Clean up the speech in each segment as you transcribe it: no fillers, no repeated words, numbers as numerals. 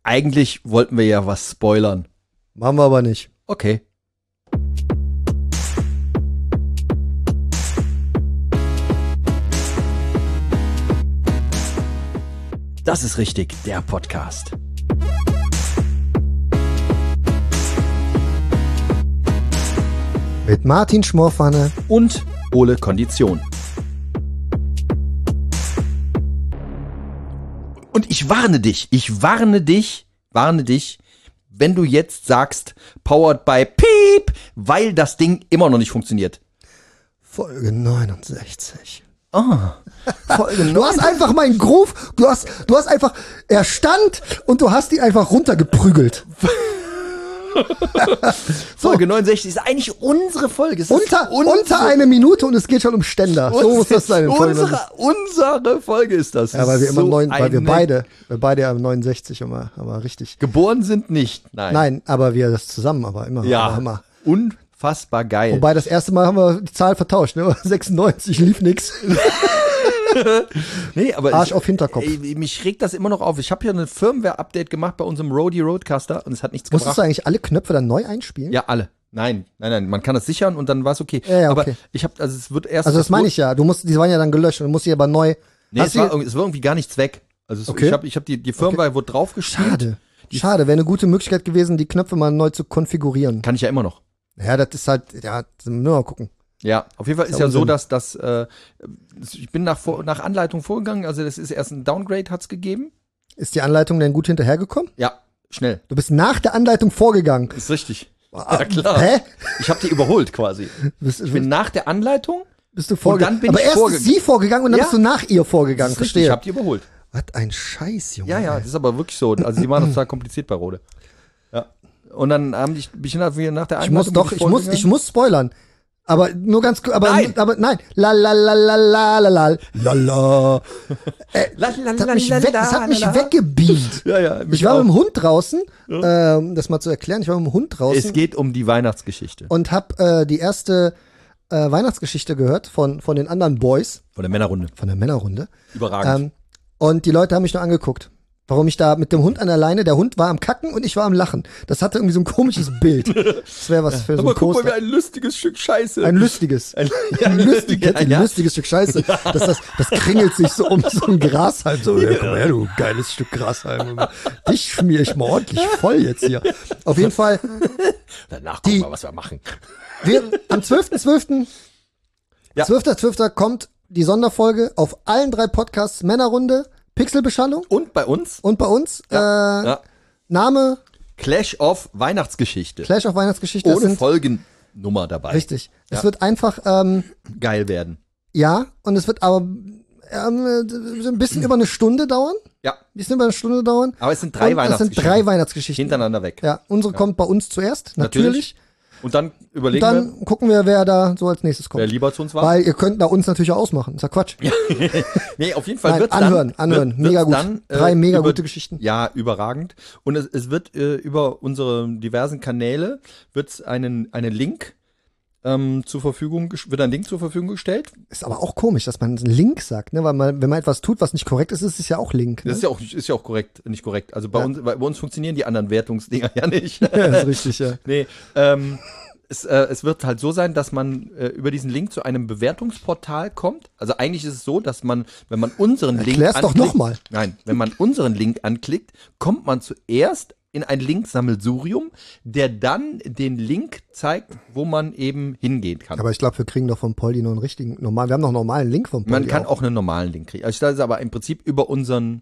Eigentlich wollten wir ja was spoilern. Machen wir aber nicht. Okay. Das ist richtig, der Podcast. Mit Martin Schmorpfanne Und Ole Kondition. Und ich warne dich, wenn du jetzt sagst, powered by Piep, weil das Ding immer noch nicht funktioniert. Folge 69. Folge Du hast einfach meinen Groove, du hast einfach, er stand und du hast ihn einfach runtergeprügelt. Folge 69 ist eigentlich unsere Folge. Es ist Unter eine Minute und es geht schon um Ständer. So muss das sein. Unsere Folge ist das. Ja, weil wir immer so weil wir beide ja 69 immer, aber richtig. Geboren sind nicht. Nein, aber wir das zusammen, aber immer. Ja, aber immer. unfassbar geil. Wobei das erste Mal haben wir die Zahl vertauscht, ne? 96 lief nix. Nee, aber Arsch auf Hinterkopf. Mich regt das immer noch auf. Ich habe hier ein Firmware-Update gemacht bei unserem Roadie Roadcaster und es hat nichts Musstest gebracht. du eigentlich alle Knöpfe dann neu einspielen? Ja, alle. Nein, man kann das sichern und dann war es okay. Ja, aber okay. es wird erst. Also das meine ich ja. Die waren ja dann gelöscht und du musst sie aber neu. Nee, es war irgendwie gar nichts weg. Also Okay. ich hab die Firmware wurde draufgespielt. Schade, wäre eine gute Möglichkeit gewesen, die Knöpfe mal neu zu konfigurieren. Kann ich ja immer noch. Ja, das ist halt, ja, nur mal gucken. Ja, auf jeden Fall ist ja ja so, Unsinn. dass ich bin nach Anleitung vorgegangen, also das ist erst ein Downgrade hat's gegeben. Ist die Anleitung denn gut hinterhergekommen? Ja, schnell. Du bist nach der Anleitung vorgegangen. Ist richtig. Ja, klar. Hä? Ich habe die überholt quasi. Ich bin nach der Anleitung. Bist du vorgegangen? Und dann bin Aber ich erst ist vorgegangen. sie vorgegangen und dann Ja. bist du nach ihr vorgegangen. Das ist richtig, Verstehe. ich habe die überholt. Was ein Scheiß, Junge. Ja, das ist aber wirklich so. Also die waren total kompliziert bei Rode. Ja. Und dann bin ich nach der Ich muss Anleitung. ich muss spoilern. Aber nur ganz kurz, Nein. aber nein. La la la la la la la la la. Das hat mich weggebeamt. Ja, Ich war mit dem Hund draußen, das mal zu erklären, ich war mit dem Hund draußen Es geht um die Weihnachtsgeschichte. und hab die erste Weihnachtsgeschichte gehört von den anderen Boys, Von der Männerrunde. von der Männerrunde. Überragend. Und die Leute haben mich nur angeguckt. Warum ich da mit dem Hund an der Leine, der Hund war am Kacken und ich war am Lachen. Das hatte irgendwie so ein komisches Bild. Das wäre was für so ein Poster. ein lustiges Stück Scheiße. Ein lustiges. Ein lustiges Stück Scheiße. Das kringelt sich so um so ein Grashalm. So, ja, komm her, du geiles Stück Grashalm. Dich schmier ich mal ordentlich voll jetzt hier. Auf jeden Fall. Danach gucken wir, was wir machen. Am 12.12. Ja. 12.12. kommt die Sonderfolge auf allen 3 Podcasts Männerrunde, Pixelbeschallung Und bei uns und bei uns ja. Name Clash of Weihnachtsgeschichte. Clash of Weihnachtsgeschichte. Ohne Folgennummer dabei. Richtig. Ja. Es wird einfach, Geil werden. ja, und es wird aber so ein bisschen über eine Stunde dauern. Ja. Ein bisschen über eine Stunde dauern. Aber es sind 3 Und Weihnachtsgeschichten. Es sind 3 Weihnachtsgeschichten. Hintereinander weg. Ja, unsere kommt bei uns zuerst, natürlich. Und dann überlegen Dann gucken wir, wer da so als nächstes wir, wer kommt. lieber zu uns war. Weil ihr könnt da uns natürlich auch ausmachen. Ist ja Quatsch. Nee, auf jeden Fall Nein, wird's anhören. wird's Mega gut. Dann, 3 mega über- gute Geschichten. Ja, überragend. Und es wird über unsere diversen Kanäle wird's einen Link wird ein Link zur Verfügung gestellt. Ist aber auch komisch, dass man einen Link sagt, ne? Weil wenn man etwas tut, was nicht korrekt ist, ist es ja auch Link. Ne? Das ist ja auch korrekt, nicht korrekt. Also bei uns funktionieren die anderen Wertungsdinger ja nicht. Ja, ist richtig, ja. Nee, es wird halt so sein, dass man über diesen Link zu einem Bewertungsportal kommt. Also eigentlich ist es so, dass man, wenn man unseren Link Erklär's doch noch mal. Nein, wenn man unseren Link anklickt, kommt man zuerst in ein Linksammelsurium, der dann den Link zeigt, wo man eben hingehen kann. Aber ich glaube, wir kriegen doch vom Poldi noch einen richtigen, wir haben noch einen normalen Link vom Poldi. Man kann auch einen normalen Link kriegen. Also das ist aber im Prinzip über unseren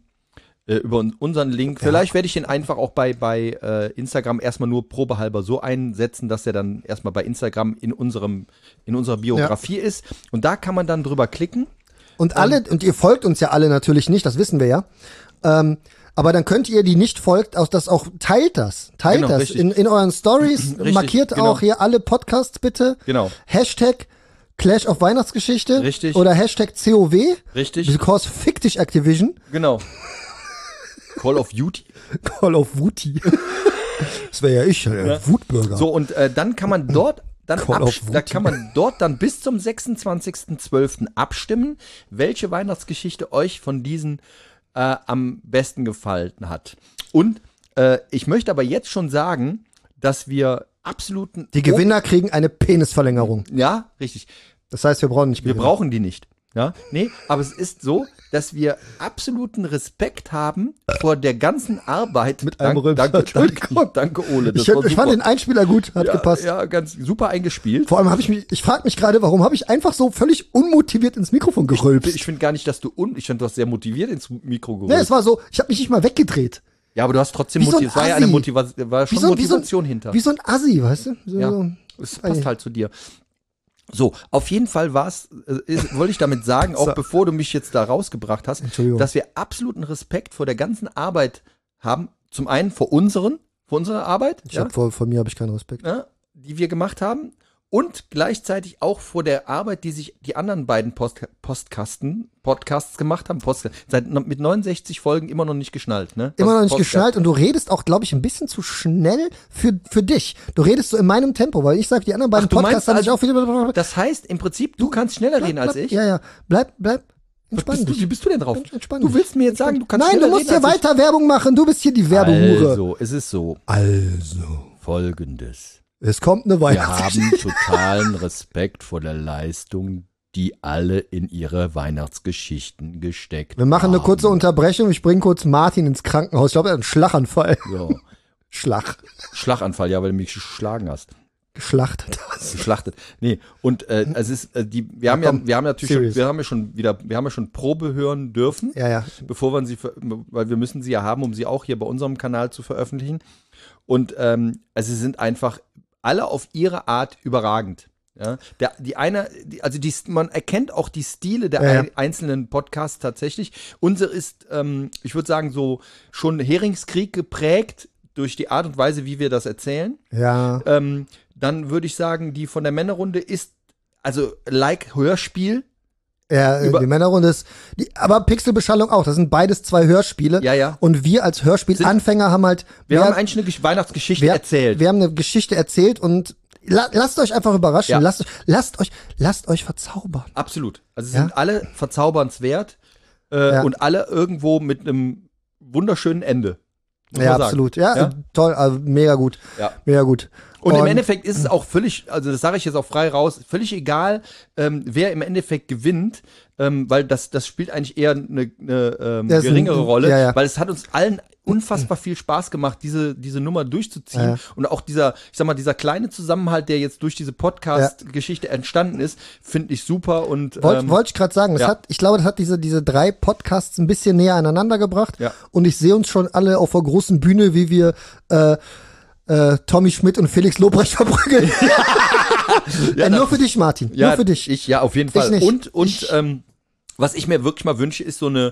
Link. Vielleicht werde ich den einfach auch bei Instagram erstmal nur probehalber so einsetzen, dass der dann erstmal bei Instagram in unserer Biografie ist. Und da kann man dann drüber klicken. Und und ihr folgt uns ja alle natürlich nicht, das wissen wir ja. Aber dann könnt ihr, die nicht folgt, teilt das. Teilt Genau, das richtig. in euren Stories. Richtig, Markiert genau. auch hier alle Podcasts bitte. Genau. Hashtag Clash of Weihnachtsgeschichte. Richtig. Oder Hashtag COW. Richtig. Because fick dich Activision. Genau. Call of Duty. Call of Duty. Das wäre ja ich, Wutbürger. So, und dann kann man dort Call of Duty. da kann man dort dann bis zum 26.12. abstimmen, welche Weihnachtsgeschichte euch von diesen am besten gefallen hat. Und Ich möchte aber jetzt schon sagen, dass wir absoluten... Die Gewinner kriegen eine Penisverlängerung. Ja, richtig. Das heißt, wir brauchen nicht Wir gewinnen. brauchen die nicht. Ja, nee, aber es ist so, dass wir absoluten Respekt haben vor der ganzen Arbeit. Mit einem Rülpser. Danke, Ole. Das Ich war fand super. den Einspieler gut, hat Ja, gepasst. Ja, ganz super eingespielt. Vor allem ich frage mich gerade, warum habe ich einfach so völlig unmotiviert ins Mikrofon gerülpst? Ich finde gar nicht, dass ich finde, du hast sehr motiviert ins Mikro geholt. Nee, es war so, ich habe mich nicht mal weggedreht. Ja, aber du hast trotzdem Wie so ein motiviert. Es war ja Assi. eine Motivation, war schon Motivation hinter. Wie so ein Assi, weißt du? So, Ja. Es passt halt zu dir. So, auf jeden Fall wollte ich damit sagen, auch bevor du mich jetzt da rausgebracht hast, Entschuldigung. dass wir absoluten Respekt vor der ganzen Arbeit haben. Zum einen vor unserer Arbeit, Vor mir habe ich keinen Respekt. ja, die wir gemacht haben. Und gleichzeitig auch vor der Arbeit, die sich die anderen beiden Podcasts gemacht haben. Mit 69 Folgen immer noch nicht geschnallt, ne? Immer noch nicht geschnallt und du redest auch, glaube ich, ein bisschen zu schnell für dich. Du redest so in meinem Tempo, weil ich sage, die anderen beiden du meinst Podcasts haben sich also- auch wieder... Das heißt, im Prinzip, du kannst schneller reden als ich. Ja, bleib entspannt. Wie bist du denn drauf? Entspann Du dich. willst mir jetzt sagen, du kannst Nein, du schneller musst reden hier als ich? weiter Werbung machen. Du bist hier die Werbehure. Also, es ist so. Folgendes. Es kommt eine Wir Weihnachtsgeschichte. haben totalen Respekt vor der Leistung, die alle in ihre Weihnachtsgeschichten gesteckt Wir machen eine haben. kurze Unterbrechung. Ich bringe kurz Martin ins Krankenhaus. Ich glaube, er hat einen Schlaganfall. So. Schlaganfall, ja, weil du mich geschlagen hast. Geschlachtet. Geschlachtet. Nee, und es ist wir haben ja schon Probe hören dürfen, Ja. bevor wir weil wir müssen sie ja haben, um sie auch hier bei unserem Kanal zu veröffentlichen. Und also sie sind einfach alle auf ihre Art überragend. Ja, man erkennt auch die Stile der einzelnen Podcasts tatsächlich. Unsere ist, ich würde sagen, so schon Heringskrieg geprägt durch die Art und Weise, wie wir das erzählen. Ja. Dann würde ich sagen, die von der Männerrunde ist, also like Hörspiel. Ja, die Männerrunde ist, aber Pixelbeschallung auch. Das sind beides 2 Hörspiele. Ja. Und wir als Hörspielanfänger haben halt. Wir haben eigentlich eine Weihnachtsgeschichte erzählt. Wir haben eine Geschichte erzählt und lasst euch einfach überraschen. Ja. Lasst euch verzaubern. Absolut. Also sie sind alle verzaubernswert und alle irgendwo mit einem wunderschönen Ende. Muss Ja, man sagen. absolut. Ja, toll, also mega gut. Ja. Mega gut. Und im Endeffekt ist es auch völlig, also das sage ich jetzt auch frei raus, völlig egal, wer im Endeffekt gewinnt, weil das spielt eigentlich eher eine geringere Rolle, weil es hat uns allen unfassbar viel Spaß gemacht, diese Nummer durchzuziehen. Ja. Und auch dieser kleine Zusammenhalt, der jetzt durch diese Podcast-Geschichte entstanden ist, finde ich super. Und wollte ich gerade sagen, ich glaube, das hat diese 3 Podcasts ein bisschen näher aneinander gebracht. Ja. Und ich sehe uns schon alle auf der großen Bühne, wie wir Tommy Schmidt und Felix Lobrecht verprügeln. Nur für dich, Martin. Ja, nur für dich. Ich, auf jeden Fall. nicht. Und was ich mir wirklich mal wünsche, ist so eine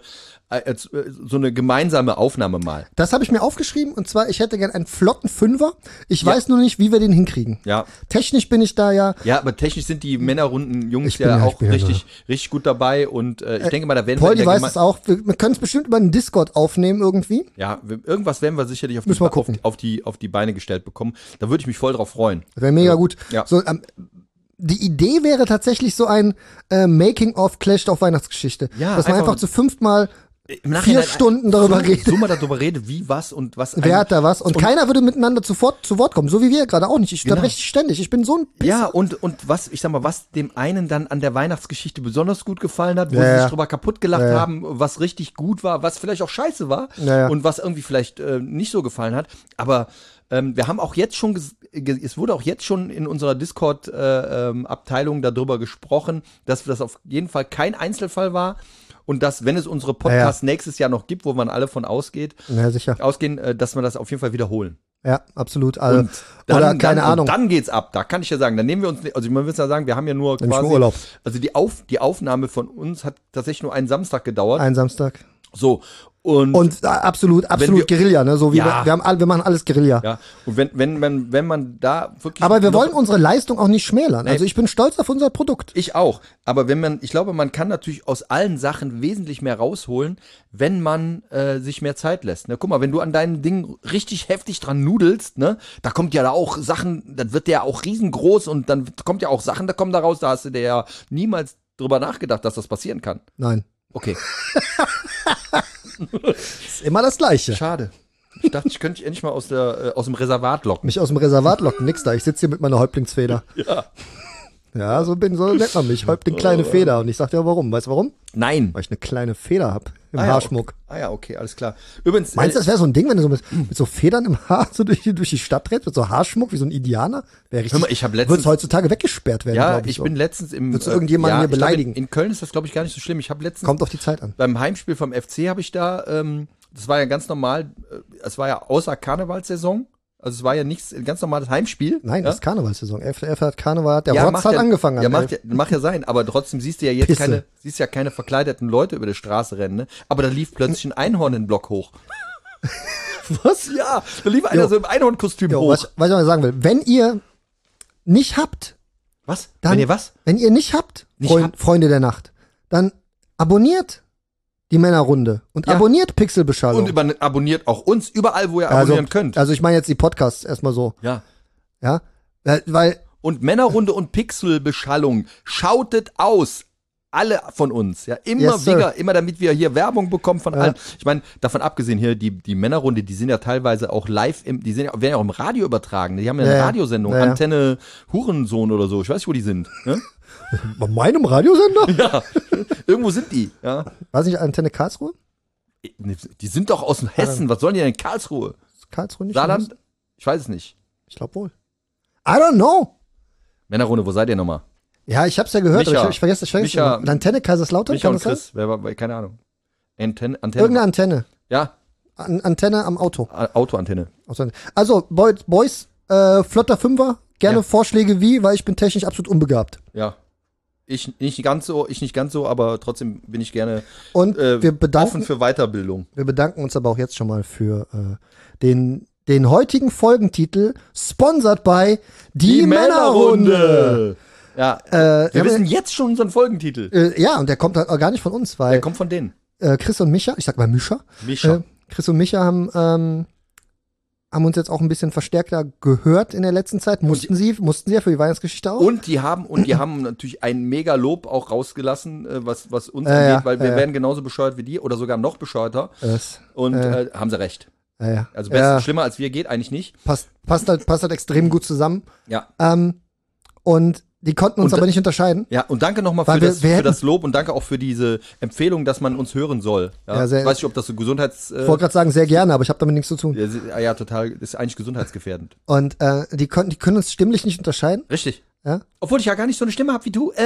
gemeinsame Aufnahme mal. Das habe ich mir aufgeschrieben und zwar, ich hätte gern einen flotten Fünfer. Ich weiß nur nicht, wie wir den hinkriegen. Ja. Technisch bin ich da ja. Ja, aber technisch sind die Männerrunden-Jungs auch richtig gut dabei und ich denke mal, da werden Poldi weiß es auch. Wir können es bestimmt über einen Discord aufnehmen irgendwie. Ja, irgendwas werden wir sicherlich auf die Beine gestellt bekommen. Da würde ich mich voll drauf freuen. Das wäre mega gut. Ja. So, die Idee wäre tatsächlich so ein Making-of Clash auf Weihnachtsgeschichte. Ja, dass man einfach zu 5-mal im Nachhinein 4 Stunden darüber redet. So mal darüber redet, wie, was und was. Wer hat da was? Und keiner würde miteinander zu Wort kommen, so wie wir gerade auch nicht. Ich unterbreche dich ständig. Ich bin so ein Pisser. Ja, und was dem einen dann an der Weihnachtsgeschichte besonders gut gefallen hat, wo sie sich drüber kaputt gelacht haben, was richtig gut war, was vielleicht auch scheiße war und was irgendwie vielleicht nicht so gefallen hat. Aber wir haben auch jetzt schon, es wurde auch jetzt schon in unserer Discord-Abteilung darüber gesprochen, dass das auf jeden Fall kein Einzelfall war. Und dass, wenn es unsere Podcasts nächstes Jahr noch gibt, wo man alle von ausgehen, dass wir das auf jeden Fall wiederholen. Ja, absolut. Und dann, oder keine Ahnung. Und dann geht's ab. Da kann ich ja sagen, dann nehmen wir uns, also man will ja sagen, wir haben ja nur quasi Urlaub. Also die Aufnahme von uns hat tatsächlich nur einen Samstag gedauert. Ein Samstag. So. Und absolut Guerilla, ne? So wie wir machen alles Guerilla. Ja. Und wenn man da wirklich. Aber wir wollen unsere Leistung auch nicht schmälern. Also ich bin stolz auf unser Produkt. Ich auch. Aber ich glaube, man kann natürlich aus allen Sachen wesentlich mehr rausholen, wenn man sich mehr Zeit lässt. Ne? Guck mal, wenn du an deinem Ding richtig heftig dran nudelst, ne, da kommt ja da auch Sachen, dann wird der auch riesengroß und dann kommt ja auch Sachen, da kommen da raus, da hast du dir ja niemals drüber nachgedacht, dass das passieren kann. Nein. Okay. Ist immer das Gleiche. Schade. Ich dachte, ich könnte dich endlich mal aus dem Reservat locken. Mich aus dem Reservat locken, nix da. Ich sitze hier mit meiner Häuptlingsfeder. Ja. Ja, so nennt man mich. Häuptling kleine Feder. Und ich sag dir warum. Weißt du warum? Nein. Weil ich eine kleine Feder hab im ja, Haarschmuck. Okay, alles klar. Übrigens. Meinst du, das wäre so ein Ding, wenn du so mit so Federn im Haar so durch die Stadt trittst, mit so Haarschmuck wie so ein Indianer? Wäre richtig. Hör mal, ich habe letztens. Wird's heutzutage weggesperrt werden, Ja, glaub ich bin letztens im. Würdest du irgendjemanden hier ich glaub, beleidigen? In Köln ist das, glaube ich, gar nicht so schlimm. Ich habe letztens. Kommt auf die Zeit an. Beim Heimspiel vom FC habe ich da, das war ja ganz normal, es war ja außer Karnevalssaison. Also es war ja nichts, ein ganz normales Heimspiel. Nein, ja? das ist Karnevalssaison. FF hat Karneval, der Ja, Rotz hat angefangen. Ja, mag ja sein, aber trotzdem siehst du ja jetzt Pisse. keine verkleideten Leute über die Straße rennen, ne? Aber da lief plötzlich ein Einhorn in den Block hoch. Was? Ja, da lief einer so im Einhornkostüm hoch. Was ich mal sagen will, wenn ihr nicht habt, Was? dann, Wenn ihr was? wenn ihr nicht habt, Freunde der Nacht, dann abonniert die Männerrunde und Ja. abonniert Pixelbeschallung. Und abonniert auch uns überall, wo ihr abonnieren könnt. Also ich meine jetzt die Podcasts erstmal so, Ja. ja, weil Und Männerrunde und Pixelbeschallung. Schautet aus. Alle von uns. Ja, immer Yes, sir. wieder, immer damit wir hier Werbung bekommen von Ja. allen. Ich meine, davon abgesehen hier, die Männerrunde, die sind ja teilweise auch live werden ja auch im Radio übertragen. Die haben ja eine Ja. Radiosendung, Ja. Antenne Hurensohn oder so. Ich weiß nicht, wo die sind. Ne? bei meinem Radiosender, Ja, irgendwo sind die. Ja. weiß nicht, Antenne Karlsruhe? Die sind doch aus dem Hessen. Was sollen die denn in Karlsruhe? Ist Karlsruhe nicht? Saarland? Ich weiß es nicht. Ich glaube wohl. I don't know. Männerrunde, wo seid ihr nochmal? Ja, ich hab's ja gehört, Micha. aber ich vergesse Micha. Antenne Kaiserslautern, Micha kann und das sein? Chris. Wer war, keine Ahnung. Antenne. Irgendeine Antenne. Ja, Antenne am Auto. Autoantenne. Also, Boys, flotter Fünfer, gerne Ja. Vorschläge wie, weil ich bin technisch absolut unbegabt. Ja. Ich nicht ganz so, aber trotzdem bin ich gerne Und wir offen bedanken für Weiterbildung. uns aber auch jetzt schon mal für den heutigen Folgentitel, sponsored by Die Männerrunde. Ja, Wir wir wissen jetzt schon unseren Folgentitel. Ja, und der kommt halt auch gar nicht von uns, Der weil kommt von denen. Chris und Micha, ich sag mal Mischa, Mischa. Chris und Micha haben uns jetzt auch ein bisschen verstärkter gehört in der letzten Zeit. Mussten sie ja für die Weihnachtsgeschichte auch. Und die haben natürlich ein mega Lob auch rausgelassen, was uns angeht, ja, weil wir ja. werden genauso bescheuert wie die oder sogar noch bescheuerter. Das, Und haben sie recht. ja. Also Ja. schlimmer als wir geht eigentlich nicht. Passt halt extrem gut zusammen. Ja. Und die konnten uns Und aber nicht unterscheiden. Ja, und danke nochmal Weil für wir das Lob und danke auch für diese Empfehlung, dass man uns hören soll. Ja, Ja, sehr- ich weiß nicht, ob das so Ich wollte gerade sagen, sehr gerne, aber ich habe damit nichts zu tun. ja, total, ist eigentlich gesundheitsgefährdend. Und die können uns stimmlich nicht unterscheiden. Richtig. Ja? Obwohl ich ja gar nicht so eine Stimme habe wie du.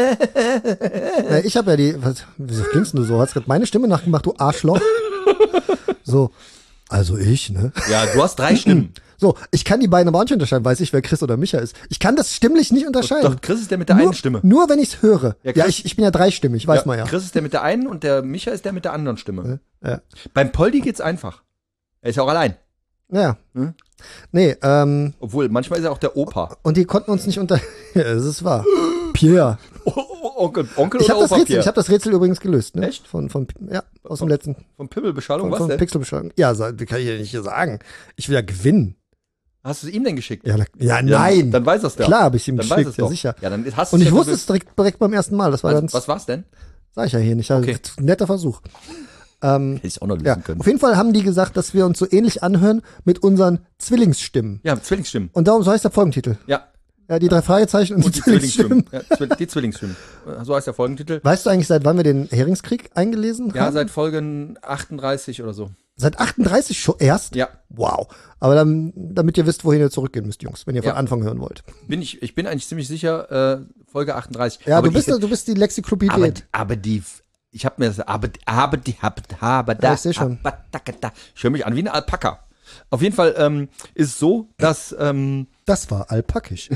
Ich habe ja wieso klingst du so? Hast gerade meine Stimme nachgemacht, du Arschloch? So, also ich, ne? Ja, du hast 3 Stimmen. So, ich kann die beiden aber auch nicht unterscheiden, weiß ich, wer Chris oder Micha ist. Ich kann das stimmlich nicht unterscheiden. Doch, Chris ist der mit der einen Stimme. Nur wenn ich's höre. Ja, Ja, Chris- ich bin ja dreistimmig, weiß man ja. Chris ist der mit der einen und der Micha ist der mit der anderen Stimme. Ja. Beim Poldi geht's einfach. Er ist ja auch allein. Ja. Hm? Nee, Obwohl, manchmal ist er auch der Opa. und die konnten uns nicht unter... Ja, das ist wahr. Pierre. Onkel Ich oder habe das Opa Rätsel, Pierre? ich habe das Rätsel übrigens gelöst, ne? Echt? Aus dem letzten, Von Pimmelbeschallung, was von denn? Pixelbeschreibung. Ja, das kann ich ja nicht sagen. Ich will ja gewinnen. Hast du es ihm denn geschickt? Ja, Ja, nein. Dann weiß er's der. Klar habe ich ihm Dann weiß geschickt, es ja doch. sicher. Ja, dann hast du Und ich ja wusste es direkt beim ersten Mal. Das war ganz, Was war's denn? sag ich ja hier nicht. Also, Okay. netter Versuch. Hätte ich auch noch lösen Ja, können. auf jeden Fall haben die gesagt, dass wir uns so ähnlich anhören mit unseren Zwillingsstimmen. Ja, Zwillingsstimmen. Und darum so heißt der Folgentitel. Ja, Ja, die 3 Fragezeichen und, und die die Zwillingsstimmen. Zwillingsstimmen. Ja, die Zwillingsstimmen. So heißt der Folgentitel. Weißt du eigentlich, seit wann wir den Heringskrieg eingelesen Ja, haben? seit Folgen 38 oder so. Seit 38 schon erst? Ja, Wow. Aber damit ihr wisst, wohin ihr zurückgehen müsst, Jungs, wenn ihr von Ja. Anfang hören wollt. ich bin eigentlich ziemlich sicher, Folge 38. Ja, aber du bist die Lexiklopädie. ich habe mir das, Ja, ich seh schon. Ich höre mich an wie ein Alpaka. Auf jeden Fall ist es so, dass Das war alpakisch.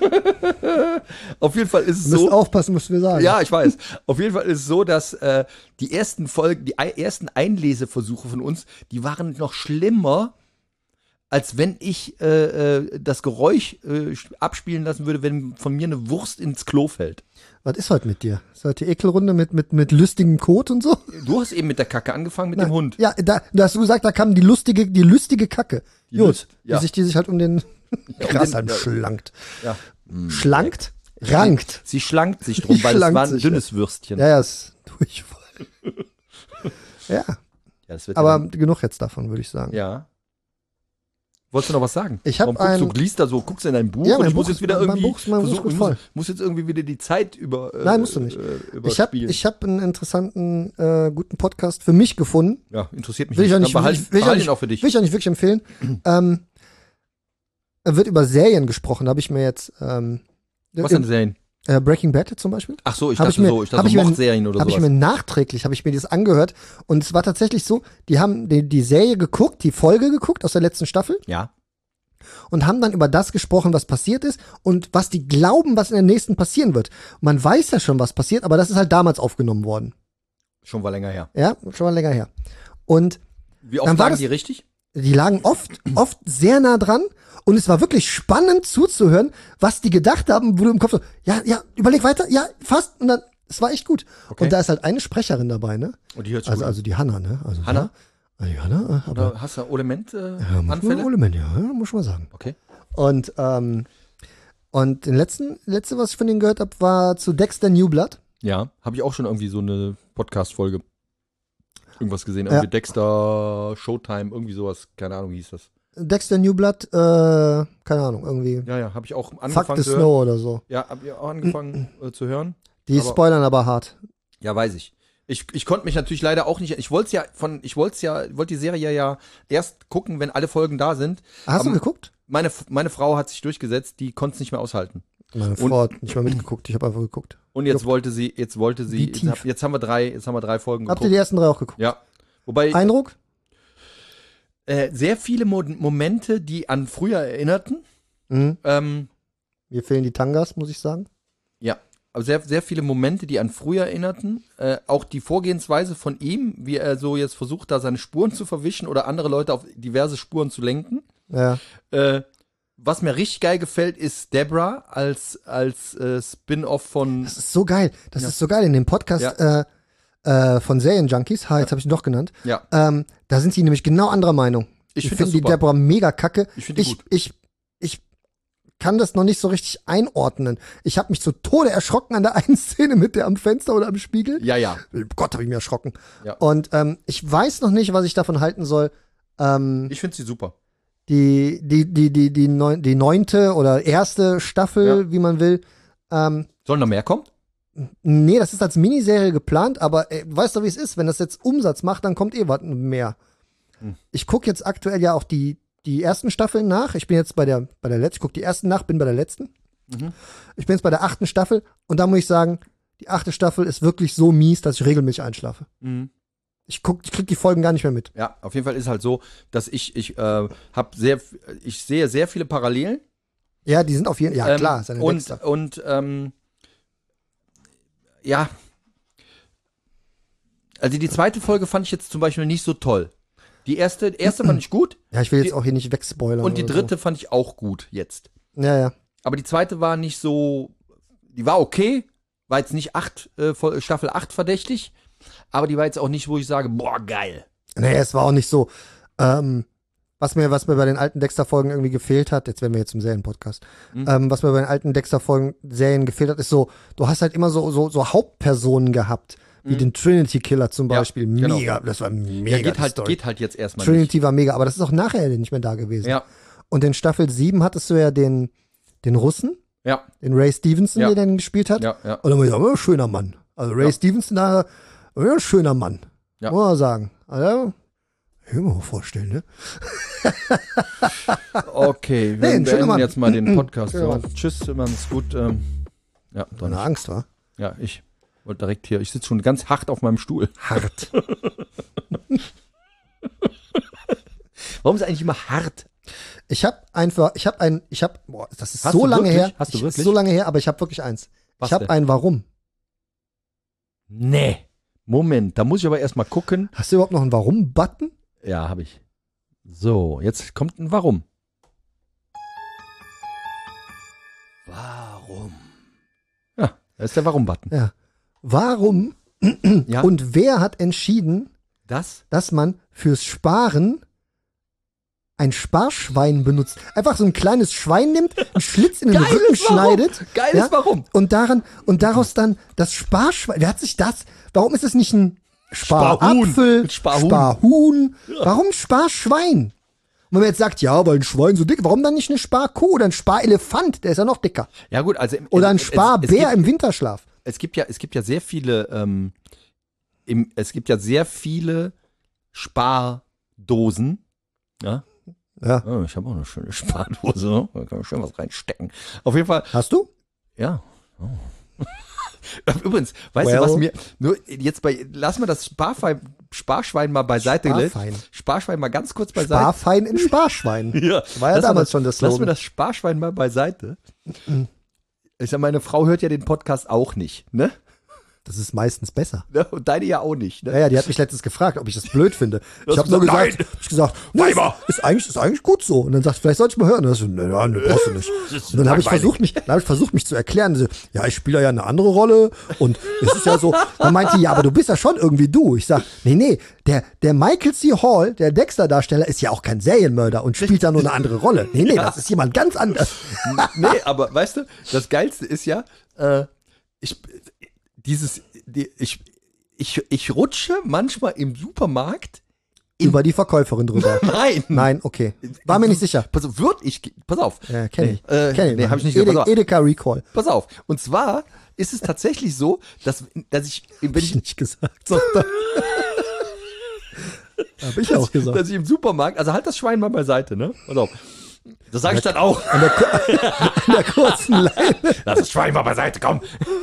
auf jeden Fall ist es Du musst so. aufpassen, müssen wir sagen. Ja, ich weiß. Auf jeden Fall ist es so, dass die ersten Folgen, die ersten Einleseversuche von uns, die waren noch schlimmer, als wenn ich das Geräusch abspielen lassen würde, wenn von mir eine Wurst ins Klo fällt. Was ist heute mit dir? Ist heute die Ekelrunde mit lustigem Kot und so? Du hast eben mit der Kacke angefangen, mit dem Hund. Ja, da hast du gesagt, da kam die lustige Kacke. Die Gut, Lust, ja. die sich halt um den Grashalm ja. schlankt. Ja. Schlankt? Rankt. Sie schlankt sich drum, Die weil es schlankt war ein sich, dünnes Würstchen. Ja, ist Durchfall. Ja, Ja, das wird aber genug jetzt davon, würde ich sagen. ja. Wolltest du noch was sagen? Ich hab du liest da so, guckst in dein Buch Ja, und mein ich muss Buch- jetzt wieder mein irgendwie Buch ist voll. muss jetzt irgendwie wieder die Zeit über Nein, musst du nicht. überspielen. Ich hab einen interessanten, guten Podcast für mich gefunden. Ja, interessiert mich Will ich auch nicht. nicht, Dann behalt ihn will auch für dich. ich auch nicht wirklich empfehlen. Wird über Serien gesprochen, da habe ich mir jetzt Was denn Serien? Breaking Bad zum Beispiel. Ach so, ich Hab dachte ich mir- so, hab ich mir- Mordserien oder Habe ich sowas. mir nachträglich, habe ich mir das angehört und es war tatsächlich so, die haben die Serie geguckt, die Folge geguckt aus der letzten Staffel Ja. und haben dann über das gesprochen, was passiert ist und was die glauben, was in der nächsten passieren wird. Man weiß ja schon, was passiert, aber das ist halt damals aufgenommen worden. Schon war länger her. Ja, schon mal länger her. Und Wie oft Dann war lagen das- die richtig? die lagen oft sehr nah dran und es war wirklich spannend zuzuhören, was die gedacht haben, wo du im Kopf so, ja, überleg weiter, ja, fast und dann, es war echt gut. Okay. Und da ist halt eine Sprecherin dabei, ne? Und die hört Also die Hanna, ne? Also, Hanna? Ja, die Hanna, aber Oder hast du Element-Anfälle? ja, muss man sagen. Okay. Und den letzte, was ich von denen gehört habe, war zu Dexter New Blood. Ja, habe ich auch schon irgendwie so eine Podcast-Folge irgendwas gesehen. Ja. Irgendwie Dexter, Showtime, irgendwie sowas. Keine Ahnung, wie hieß das. Dexter New Blood, keine Ahnung, irgendwie Ja, habe ich auch Fuck angefangen the zu hören. Snow oder so. Ja, habe ich auch angefangen zu hören. Die Aber- spoilern aber hart. Ja, weiß ich. Ich konnte mich natürlich leider auch nicht. Ich wollte die Serie ja erst gucken, wenn alle Folgen da sind. Hast du Aber geguckt? Meine Frau hat sich durchgesetzt, die konnte es nicht mehr aushalten. Meine Frau hat nicht mal mitgeguckt, ich habe einfach geguckt. Und jetzt wollte sie, Wie tief? jetzt haben wir drei Folgen Habt ihr geguckt. die ersten 3 auch geguckt? Ja. Wobei Eindruck? sehr viele Momente, die an früher erinnerten. Mhm. Ähm, Mir fehlen die Tangas, muss ich sagen. ja, aber sehr, sehr viele Momente, die an früher erinnerten. Auch die Vorgehensweise von ihm, wie er so jetzt versucht, da seine Spuren zu verwischen oder andere Leute auf diverse Spuren zu lenken. Ja. Was mir richtig geil gefällt, ist Debra als Spin-off von. Das ist so geil. Das Ja. ist so geil in dem Podcast von Serienjunkies. Jetzt habe ich ihn doch genannt. Ja, Da sind die nämlich genau anderer Meinung. ich Ich finde das finde die super. Deborah mega kacke. Ich finde die gut. Ich kann das noch nicht so richtig einordnen. Ich habe mich zu Tode erschrocken an der einen Szene mit der am Fenster oder am Spiegel. Ja. Gott, habe ich mir erschrocken. Ja. Und ich weiß noch nicht, was ich davon halten soll. Ich finde sie super. Die 9. oder erste Staffel, wie man will. Sollen noch mehr kommen? Nee, das ist als Miniserie geplant, aber weißt du, wie es ist? Wenn das jetzt Umsatz macht, dann kommt was mehr. Ich gucke jetzt aktuell ja auch die ersten Staffeln nach. Ich bin jetzt bei der letzten, ich gucke die ersten nach, bin bei der letzten. Ich bin jetzt bei der 8. Staffel und da muss ich sagen, die 8. Staffel ist wirklich so mies, dass ich regelmäßig einschlafe. Ich krieg die Folgen gar nicht mehr mit. Ja, auf jeden Fall ist halt so, dass ich sehe sehr viele Parallelen. Ja, die sind auf jeden Fall, ja klar, seine und Dexter. ja, also die zweite Folge fand ich jetzt zum Beispiel nicht so toll. Die erste fand ich gut Ja, ich will jetzt auch hier nicht wegspoilern. und die oder dritte fand ich auch gut jetzt. So. Ja. Aber die zweite war nicht so, die war okay, war jetzt nicht Staffel 8 verdächtig, aber die war jetzt auch nicht, wo ich sage, boah, geil. Nee, es war auch nicht so. Was mir bei den alten Dexter-Folgen irgendwie gefehlt hat, jetzt werden wir jetzt zum Serienpodcast, was mir bei den alten Dexter-Folgen-Serien gefehlt hat, ist so, du hast halt immer so Hauptpersonen gehabt, wie den Trinity-Killer zum Ja, Beispiel. genau. Mega, das war mega. Ja, die Story. geht halt jetzt erstmal Trinity war mega, aber das ist auch nachher nicht mehr da gewesen. nicht. Ja, Und in Staffel 7 hattest du ja den Russen, ja, den Ray Stevenson, Ja. der den gespielt hat. ja. Und dann muss ich sagen, ein schöner Mann. Also Ray Ja. Stevenson, da, ein schöner Mann. Ja. Muss man sagen. Also, ich will mir mal vorstellen, ne? Okay, Nee, wir ein schöner beenden Mann. jetzt mal den Podcast. Ja. So. Tschüss, macht's gut. Ja, doch Deine nicht. Angst, war? Ja, ich wollte direkt hier. Ich sitze schon ganz hart auf meinem Stuhl. Hart. Warum ist eigentlich immer hart? Boah, das ist Hast so du lange wirklich? her. Hast du Ist wirklich? so lange her, aber ich habe wirklich eins. Was Ich habe denn? ein Warum. Nee. Moment, da muss ich aber erstmal gucken. Hast du überhaupt noch einen Warum-Button? Ja, habe ich. So, jetzt kommt ein Warum. Warum? Ja, da ist der Warum-Button. Ja. Warum Ja, und wer hat entschieden, das? dass man fürs Sparen ein Sparschwein benutzt? Einfach so ein kleines Schwein nimmt, einen Schlitz in den Rücken schneidet. Geiles ja, Warum. und daraus dann das Sparschwein. Wer hat sich das? Warum ist es nicht ein Sparapfel, Sparhuhn. Sparhuhn? Warum Sparschwein? wenn man jetzt sagt, ja, weil ein Schwein so dick, warum dann nicht eine Sparkuh oder ein Sparelefant, der ist ja noch dicker. Ja gut, also oder ein Sparbär im Winterschlaf. Es gibt ja sehr viele Spardosen. Ja. Ja. Oh, ich habe auch eine schöne Spardose, ne? Da kann man schön was reinstecken. Auf jeden Fall. Hast du? Ja. Oh. Übrigens, weißt du, was mir nur jetzt lass mal das Sparschwein mal beiseite gelegt. Sparschwein mal ganz kurz beiseite. Sparfein im Sparschwein. Ja. War ja damals schon das Slogan. Lass mir das Sparschwein mal beiseite. Ich sag, meine Frau hört ja den Podcast auch nicht, ne? Das ist meistens besser. Ja, und deine ja auch nicht, ne? Ja, die hat mich letztens gefragt, ob ich das blöd finde. Ich habe nur gesagt, nee, ist eigentlich gut so. Und dann sagt, vielleicht sollte ich mal hören. Und dann so, nein, brauchst du nicht. Und dann habe ich versucht, mich zu erklären. So, ja, ich spiele ja eine andere Rolle. Und es ist ja so. Dann meinte die, ja, aber du bist ja schon irgendwie du. Ich sag, nee, der Michael C. Hall, der Dexter-Darsteller, ist ja auch kein Serienmörder und spielt da nur eine andere Rolle. Nee, das ist jemand ganz anders. Nee, aber weißt du, das Geilste ist ja, ich rutsche manchmal im Supermarkt über die Verkäuferin drüber. Nein, okay. War mir nicht sicher. Pass auf. Kenn ich. Nee, hab ich nicht gehört. Edeka Recall. Pass auf. Und zwar ist es tatsächlich so, dass ich, wenn ich nicht gesagt, sondern hab ich auch gesagt. Dass ich im Supermarkt, also halt das Schwein mal beiseite, ne? Pass auf. Das sage ich dann auch. An der kurzen Leine. Lass das Schwein mal beiseite, komm.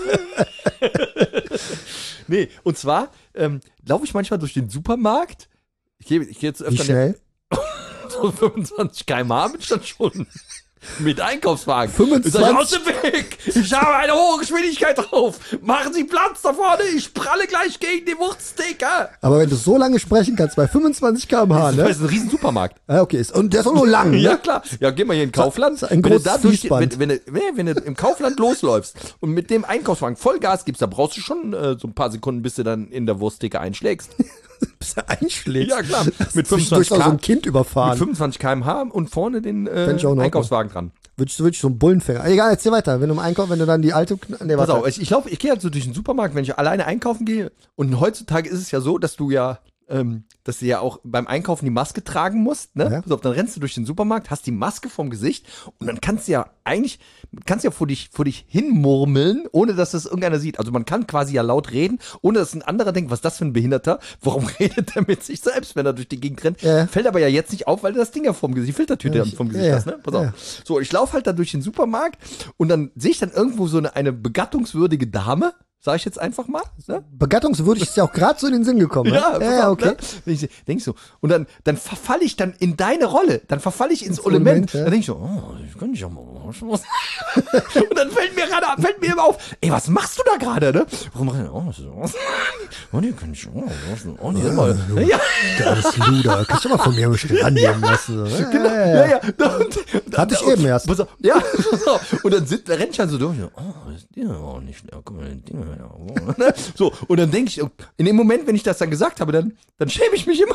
Nee, und zwar laufe ich manchmal durch den Supermarkt. Ich gehe jetzt öfter. Wie schnell? So 25 km/h bin ich dann schon mit Einkaufswagen. 25? Ich sag, aus dem Weg! Ich habe eine hohe Geschwindigkeit drauf! Machen Sie Platz da vorne! Ich pralle gleich gegen die Wursttheke! Aber wenn du so lange sprechen kannst, bei 25 km/h, ne? Das ist ein riesen Supermarkt. Ja, okay. Und der ist auch nur lang, ne? Ja, klar. Ja, geh mal hier in Kaufland. Ein großes Fließband. Wenn du im Kaufland losläufst und mit dem Einkaufswagen Vollgas gibst, da brauchst du schon so ein paar Sekunden, bis du dann in der Wursttheke einschlägst. Bis er einschlägt. Ja, klar. Mit 25 km/h. So ein Kind überfahren. Mit 25 km/h und vorne den Einkaufswagen dran. Würdest du so ein Bullenfänger. Egal, erzähl weiter. Wenn du dann die alte. Nee, pass auf, ich gehe halt so durch den Supermarkt, wenn ich alleine einkaufen gehe. Und heutzutage ist es ja so, dass du ja auch beim Einkaufen die Maske tragen musst, ne? Ja. Pass auf, dann rennst du durch den Supermarkt, hast die Maske vorm Gesicht und dann kannst du ja vor dich hinmurmeln, ohne dass das irgendeiner sieht. Also man kann quasi ja laut reden, ohne dass ein anderer denkt, was ist das für ein Behinderter? Warum redet der mit sich selbst, wenn er durch die Gegend rennt? Ja. Fällt aber ja jetzt nicht auf, weil du das Ding ja vorm Gesicht, die Filtertüte vorm Gesicht hast, ne? Pass auf. Ja. So, ich laufe halt da durch den Supermarkt und dann sehe ich dann irgendwo so eine begattungswürdige Dame, sag ich jetzt einfach mal. Ne? Begattungswürdig ist ja auch gerade so in den Sinn gekommen. Ja, okay. Ne? Denk so. Und dann verfalle ich dann in deine Rolle. Dann verfalle ich ins Element. Ja. Dann denke ich so, ich kann nicht auch mal was. Und dann fällt mir immer auf, ey, was machst du da gerade, ne? Warum mach ich so? Oh, nee, kann ich auch mal. Ja. Das Luder. Kannst du mal von mir ein bisschen annehmen lassen. So. Genau. Ja. Hatte ich eben erst. Ja. Und dann rennt ich dann so durch. Das ist auch nicht schwer. Guck mal, so, und dann denke ich, in dem Moment, wenn ich das dann gesagt habe, dann schäme ich mich immer.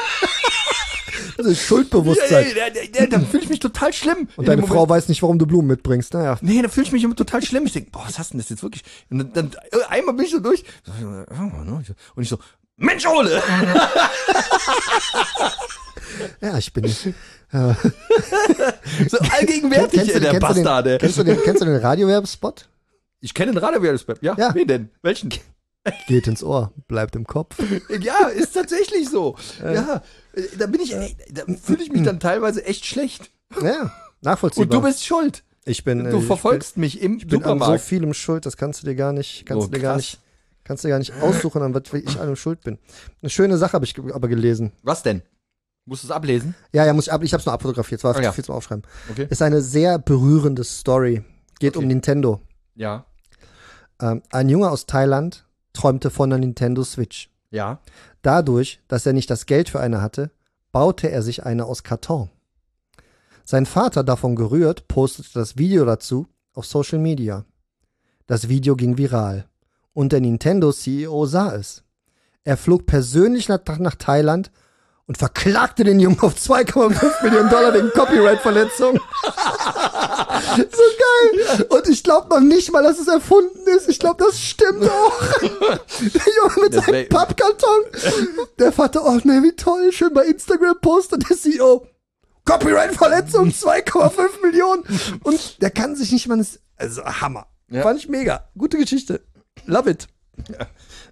Das ist Schuldbewusstsein. Ja, dann fühle ich mich total schlimm. Und deine Frau weiß nicht, warum du Blumen mitbringst. Naja. Nee, dann fühle ich mich immer total schlimm. Ich denke, boah, was hast du denn das jetzt wirklich? Und dann einmal bin ich so durch. Und ich so, Mensch, Ole! Ja, ich bin nicht. So allgegenwärtig, der Bastard. Kennst du den Radiowerbespot? Ich kenne den Radiowerbespot. Ja, wen denn? Welchen? Geht ins Ohr, bleibt im Kopf. Ja, ist tatsächlich so. Ja, da fühle ich mich dann teilweise echt schlecht. Ja, nachvollziehbar. Und du bist schuld. Du verfolgst mich im Supermarkt. Ich bin an so vielem schuld, das kannst du dir gar nicht aussuchen, an was ich allem schuld bin. Eine schöne Sache habe ich aber gelesen. Was denn? Musst du es ablesen? Ja, ich habe es nur abfotografiert, es war viel zum Aufschreiben. Okay. Ist eine sehr berührende Story. Geht um Nintendo. Ja. Ein Junge aus Thailand träumte von einer Nintendo Switch. Ja. Dadurch, dass er nicht das Geld für eine hatte, baute er sich eine aus Karton. Sein Vater, davon gerührt, postete das Video dazu auf Social Media. Das Video ging viral und der Nintendo-CEO sah es. Er flog persönlich nach Thailand und verklagte den Jungen auf 2,5 Millionen $, wegen Copyright-Verletzung. So geil. Und ich glaube noch nicht mal, dass es erfunden ist. Ich glaube, das stimmt auch. Der Junge mit seinem Pappkarton. Der Vater, oh ne, wie toll, schön bei Instagram postet der CEO. Copyright-Verletzung, 2,5 Millionen. Und der kann sich nicht mal... Also Hammer. Ja. Fand ich mega. Gute Geschichte. Love it. Ja.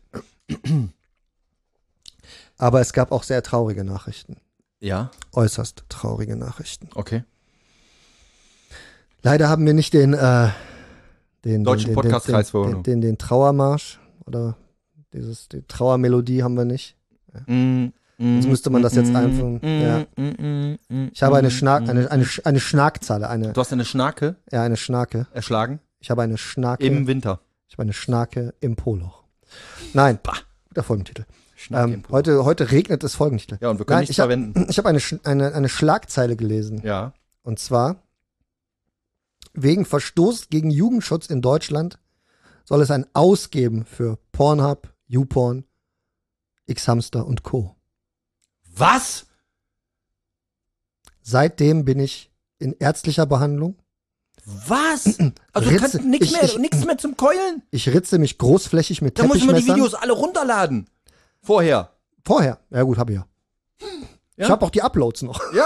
Aber es gab auch sehr traurige Nachrichten. Ja, Äußerst traurige Nachrichten. okay. Leider haben wir nicht den Deutschen Podcastkreis für den Trauermarsch oder die Trauermelodie haben wir nicht. Sonst müsste man das jetzt einfügen. Ja. Ich habe eine Schnarkzahle. Du hast eine Schnarke Ja, eine Schnarke. erschlagen Ich habe eine Schnarke. im Winter. Ich habe eine Schnarke im Poloch. Nein, Bah. guter Folgentitel. Schnarke im Poloch. Heute regnet es Folgentitel. Ja, und wir können nichts verwenden. Ich habe eine Schlagzeile gelesen. Ja. Und zwar, wegen Verstoß gegen Jugendschutz in Deutschland soll es ein Aus geben für Pornhub, YouPorn, Xhamster und Co. Was? Seitdem bin ich in ärztlicher Behandlung. Was? Also du Ritze- kannst nichts mehr zum Keulen? Ich ritze mich großflächig mit Da muss man die Teppichmessern. Videos alle runterladen. Vorher. Vorher. Ja gut, habe ich ja. Ja? Ich habe auch die Uploads noch. Ja.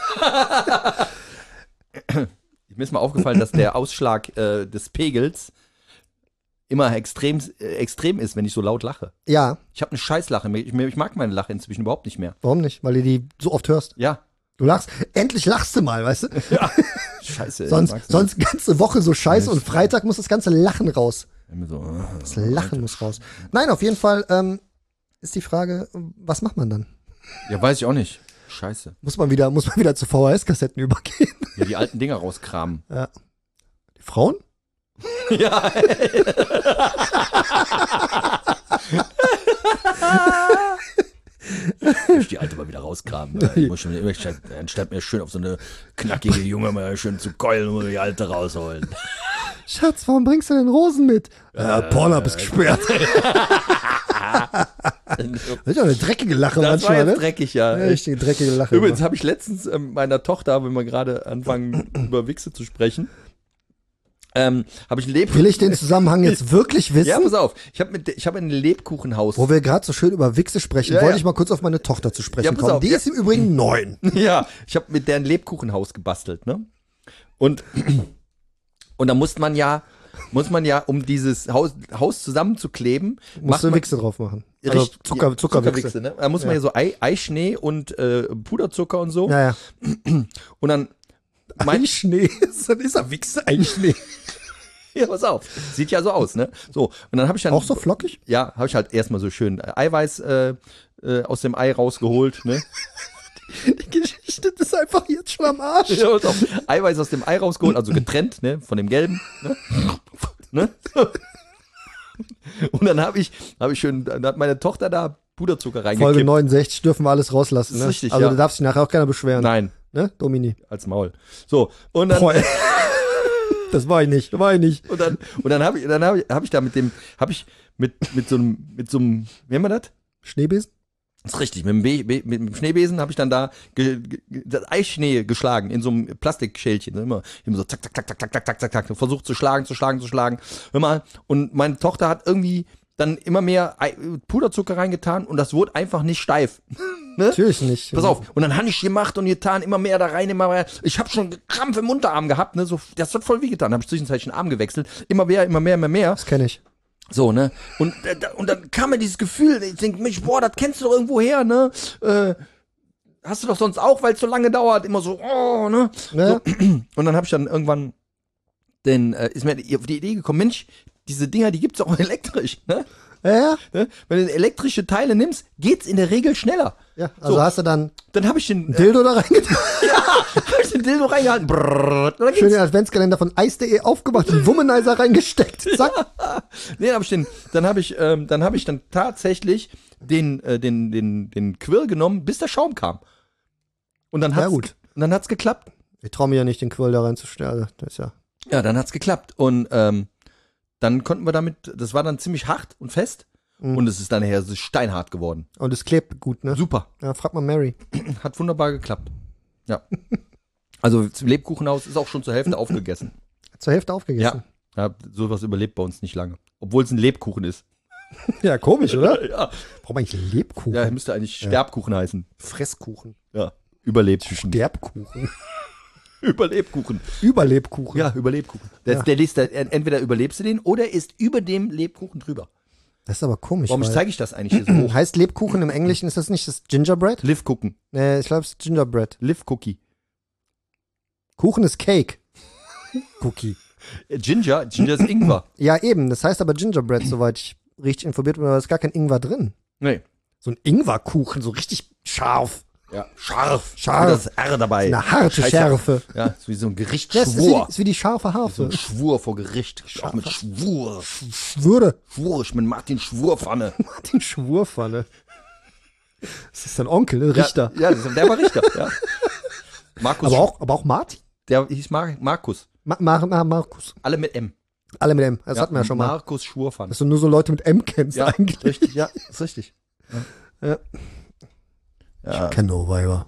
Mir ist mal aufgefallen, dass der Ausschlag des Pegels immer extrem ist, wenn ich so laut lache. Ja, Ich habe eine Scheißlache. Ich mag meine Lache inzwischen überhaupt nicht mehr. warum nicht? Weil du die so oft hörst. Ja. Du lachst. Endlich lachst du mal, weißt du? Scheiße. Sonst ganze Woche so scheiße und Freitag muss das ganze Lachen raus. So, Das Lachen muss raus. Nein, auf jeden Fall ist die Frage, was macht man dann? ja, weiß ich auch nicht. Scheiße. Muss man wieder zu VHS-Kassetten übergehen? Ja, die alten Dinger rauskramen. Ja. Die Frauen? Ja. Ich die alte mal wieder rauskramen. Ich muss schon, anstatt mir schön auf so eine knackige Junge mal schön zu keulen und die alte rausholen. Schatz, warum bringst du denn Rosen mit? Pornhub ist gesperrt. Das ist ja eine dreckige Lache Das war manchmal, jetzt ne? dreckig, ja. Ja, richtige dreckige Lache. Übrigens habe ich letztens meiner Tochter, wenn wir gerade anfangen, über Wichse zu sprechen, habe ich ein Will ich den Zusammenhang jetzt wirklich wissen? Ja, pass auf. Ich habe ein Lebkuchenhaus. Wo wir gerade so schön über Wichse sprechen, Ja, wollte ja. ich mal kurz auf meine Tochter zu sprechen Ja, pass kommen. auf, Die ja. ist im Übrigen 9. Ja, ich habe mit der ein Lebkuchenhaus gebastelt, ne? Und da muss man ja, um dieses Haus zusammenzukleben, Musst du man- Wichse drauf machen. Also Richtig- Zuckerwichse. ne? Da muss man ja so Eischnee und Puderzucker und so. Ja, ja. Und dann Eischnee. Dann ist er Wichse, Eischnee. ja, pass auf. Sieht ja so aus, ne? So, und dann habe ich dann Auch so flockig? ja, habe ich halt erstmal so schön Eiweiß aus dem Ei rausgeholt, ne? Die Geschichte ist einfach jetzt schon am Arsch. Ja, pass auf. Eiweiß aus dem Ei rausgeholt, also getrennt, ne, von dem gelben, ne? Und dann habe ich schön, dann hat meine Tochter da Puderzucker reingekippt. Folge 69 dürfen wir alles rauslassen. Das ist Ne? richtig, also ja. da darf sich nachher auch keiner beschweren. Nein, Ne, Domini? als Maul. So, und dann Boah, das war ich nicht. und dann habe ich da mit so einem, wie nennt man das? Schneebesen? Das ist richtig, mit dem Schneebesen habe ich dann da das Eischnee geschlagen in so einem Plastikschälchen. Immer so zack, zack, zack, zack, zack, zack, zack, zack, versucht zu schlagen. Hör mal, und meine Tochter hat irgendwie dann immer mehr Puderzucker reingetan und das wurde einfach nicht steif. Ne? Natürlich nicht. Pass auf, und dann habe ich gemacht und getan, immer mehr da rein, immer mehr. Ich habe schon Krampf im Unterarm gehabt, ne? So, das hat voll wehgetan. Habe ich zwischenzeitlich den Arm gewechselt. Immer mehr. Das kenne ich. So, ne? Und dann kam mir dieses Gefühl, ich denke, Mensch, boah, das kennst du doch irgendwo her, ne? Hast du doch sonst auch, weil es so lange dauert, immer so, oh, ne? Ne? So. Und dann habe ich dann irgendwann, ist mir auf die Idee gekommen, Mensch, diese Dinger, die gibt's auch elektrisch, ne? Ja. Wenn du elektrische Teile nimmst, geht's in der Regel schneller. Ja, also So. hast du dann Dann habe ich den Dildo da reingetan. hab ich den Dildo reingehalten. Brrr, dann Schön ging's. den Adventskalender von Eis.de aufgemacht, den Womanizer reingesteckt. Zack. Nee, dann habe ich dann tatsächlich den Quirl genommen, bis der Schaum kam. Und dann hat's, Ja, gut. Und dann hat's geklappt. Ich traue mir ja nicht, den Quirl da reinzustellen. Also, das ist ja. Ja, dann hat's geklappt. Und dann konnten wir damit, das war dann ziemlich hart und fest. Und es ist dann nachher so steinhart geworden. Und es klebt gut, ne? Super. Ja, frag mal Mary. Hat wunderbar geklappt. Ja. Also zum Lebkuchenhaus ist auch schon zur Hälfte aufgegessen. Zur Hälfte aufgegessen. Ja, sowas überlebt bei uns nicht lange. Obwohl es ein Lebkuchen ist. Ja, komisch, oder? Ja, Braucht man eigentlich Lebkuchen? ja müsste eigentlich Sterbkuchen heißen. Fresskuchen. Ja. Überlebkuchen. Derbkuchen. Überlebkuchen. Überlebkuchen. Ja, Überlebkuchen. Ja. Der liest, entweder überlebst du den oder ist über dem Lebkuchen drüber. Das ist aber komisch. Warum weil- zeige ich das eigentlich hier so hoch? Heißt Lebkuchen im Englischen, ist das nicht das Gingerbread? Liv-Kuchen. Nee, ich glaube, es ist Gingerbread. Liv-Cookie. Kuchen ist Cake. Cookie. Ginger ist Ingwer. Ja, eben. Das heißt aber Gingerbread, soweit ich richtig informiert bin, aber da ist gar kein Ingwer drin. Nee. So ein Ingwerkuchen, so richtig scharf. Ja, scharf. Scharf. Das R dabei. Eine harte Scheiße. Schärfe. Ja, ist wie so ein Gericht. Das Schwur. ist wie die scharfe So Harfe. ein Schwur vor Gericht. Auch mit Schwur. Schwüre. Schwurisch mit Martin Schwurpfanne. Martin Schwurpfanne. Das ist dein Onkel, ne? Richter. Ja, der war Richter. Ja. Markus. Aber auch Martin? Der hieß Markus. Markus. Alle mit M. Alle mit M. Das hatten wir ja schon mal. Markus Schwurpfanne. Dass du nur so Leute mit M kennst Ja, eigentlich. richtig. Ja, ist richtig. Ja. Ja. Ich kenne nur Weiber.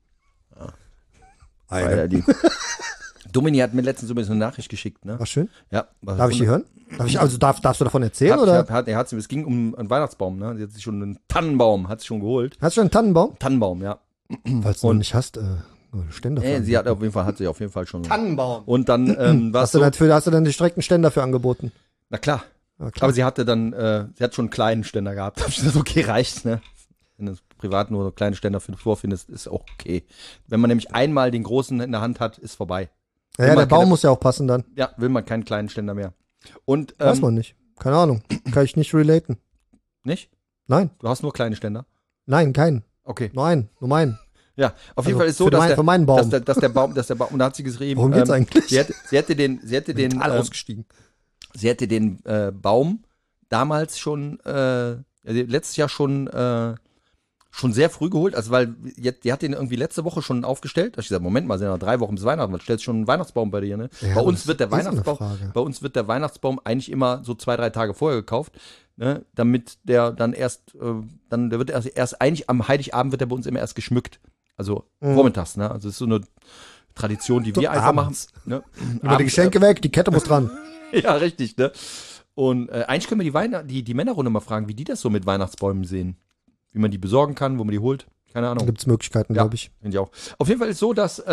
Weil die Domini hat mir letztens übrigens eine Nachricht geschickt, ne? War schön. Ja. Darf ich die hören? Darfst du davon erzählen? Oder? Es ging um einen Weihnachtsbaum, ne? Sie hat sich schon einen Tannenbaum, hat sie schon geholt. Hast du schon einen Tannenbaum? Tannenbaum, ja. Falls du noch nicht hast, Ständer. Sie hat sich auf jeden Fall schon. Tannenbaum. Und dann war es so, Hast du dann die direkten Ständer für angeboten? na klar. Ja, klar. Aber sie hatte dann, sie hat schon einen kleinen Ständer gehabt. Da hab ich gesagt, okay, reicht, ne? Wenn du privat nur kleine Ständer vorfindest, ist auch okay. Wenn man nämlich einmal den großen in der Hand hat, ist vorbei. Ja, Will der man Baum keine- muss ja auch passen dann. Ja, will man keinen kleinen Ständer mehr. Und, Weiß man nicht. Keine Ahnung. Kann ich nicht relaten. nicht? Nein. Du hast nur kleine Ständer? Nein, keinen. Okay. Nur einen. Nur meinen. Ja, auf jeden Also Fall ist so, für meinen Baum. dass der Baum, und da hat sie geschrieben, Worum geht's eigentlich? sie hätte den, Total ausgestiegen. sie hätte den Baum damals schon, letztes Jahr schon sehr früh geholt, also weil die hat den irgendwie letzte Woche schon aufgestellt. Da hab ich gesagt, Moment mal, sind ja noch 3 Wochen bis Weihnachten, was stellst du schon einen Weihnachtsbaum bei dir, ne? Ja, Bei aber uns das wird der ist so eine Weihnachtsbaum, Frage. bei uns wird der Weihnachtsbaum eigentlich immer so 2-3 Tage vorher gekauft, ne? Damit der dann erst, der wird erst eigentlich am Heiligabend wird der bei uns immer erst geschmückt. Also vormittags, ne? Also es ist so eine Tradition, die So wir einfach abends. machen. Ne? Über die Abends, Geschenke weg, die Kette muss dran. ja, richtig, ne? Und eigentlich können wir die Männerrunde mal fragen, wie die das so mit Weihnachtsbäumen sehen. Wie man die besorgen kann, wo man die holt. Keine Da Ahnung. gibt es Möglichkeiten, Ja. glaube ich. Finde ich auch. Auf jeden Fall ist so, dass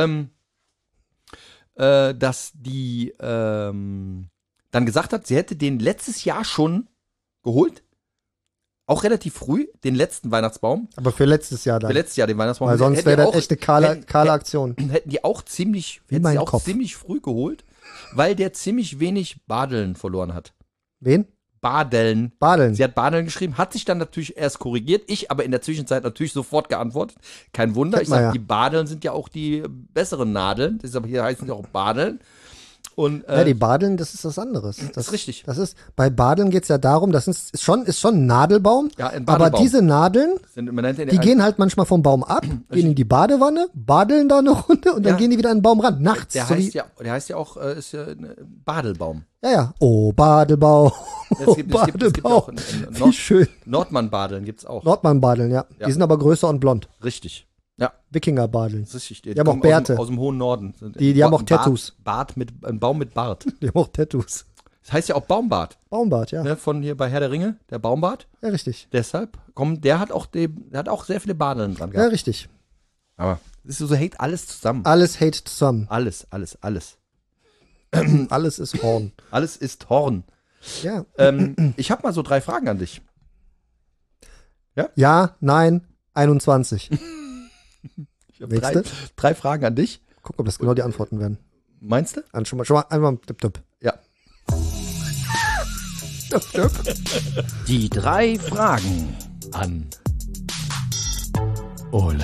die dann gesagt hat, sie hätte den letztes Jahr schon geholt. Auch relativ früh, den letzten Weihnachtsbaum. Aber für letztes Jahr Für dann. letztes Jahr den Weihnachtsbaum. Weil sonst Hätte wäre das auch- echt eine kahle hätten- Aktion. Hätten die auch ziemlich, Wie hätten mein sie auch Kopf. ziemlich früh geholt, weil der ziemlich wenig Badeln verloren hat. Wen? Badeln. Badeln. Sie hat Badeln geschrieben, hat sich dann natürlich erst korrigiert. Ich aber in der Zwischenzeit natürlich sofort geantwortet. Kein Wunder. Kennt Ich man sage, ja. die Badeln sind ja auch die besseren Nadeln. Deshalb hier heißen sie auch Badeln. Und Ja, die Badeln, das ist was anderes. das ist richtig. Das ist, bei Badeln geht's ja darum, das ist schon ein Nadelbaum, Ja, ein aber Badelbaum. diese Nadeln, Man nennt den die gehen halt manchmal vom Baum ab, gehen in die Badewanne, badeln da eine Runde und dann Ja. gehen die wieder an den Baum ran, nachts. der so heißt wie, ja auch, ist ja ein Badelbaum. ja. Oh, Badelbaum. Es gibt ja auch Badelbaum. in Wie schön. Nordmann-Badeln gibt's auch. Nordmann-Badeln, ja. Ja. Die sind aber größer und blond. Richtig. Ja, Wikinger-Badeln. das ist richtig. Die haben auch kommen Bärte. Aus dem hohen Norden. Die haben auch Tattoos. Ein Baum mit Bart. Die haben auch Tattoos. Das heißt ja auch Baumbart. Baumbart, ja. Ne, von hier bei Herr der Ringe, der Baumbart. Ja, richtig. Deshalb der hat auch sehr viele Badeln dran Ja, gehabt. richtig. Aber es ist so hängt alles zusammen. Alles hate zusammen. Alles. Alles ist Horn. Alles ist Horn. Ja. Ich habe mal so 3 Fragen an dich. Ja, nein, 21. Ich habe Nächste. 3 Fragen an dich. Guck, ob das genau die Antworten werden. Meinst du? Dann schon mal einmal tipp. Ja. Tipp. Die 3 Fragen an Ole.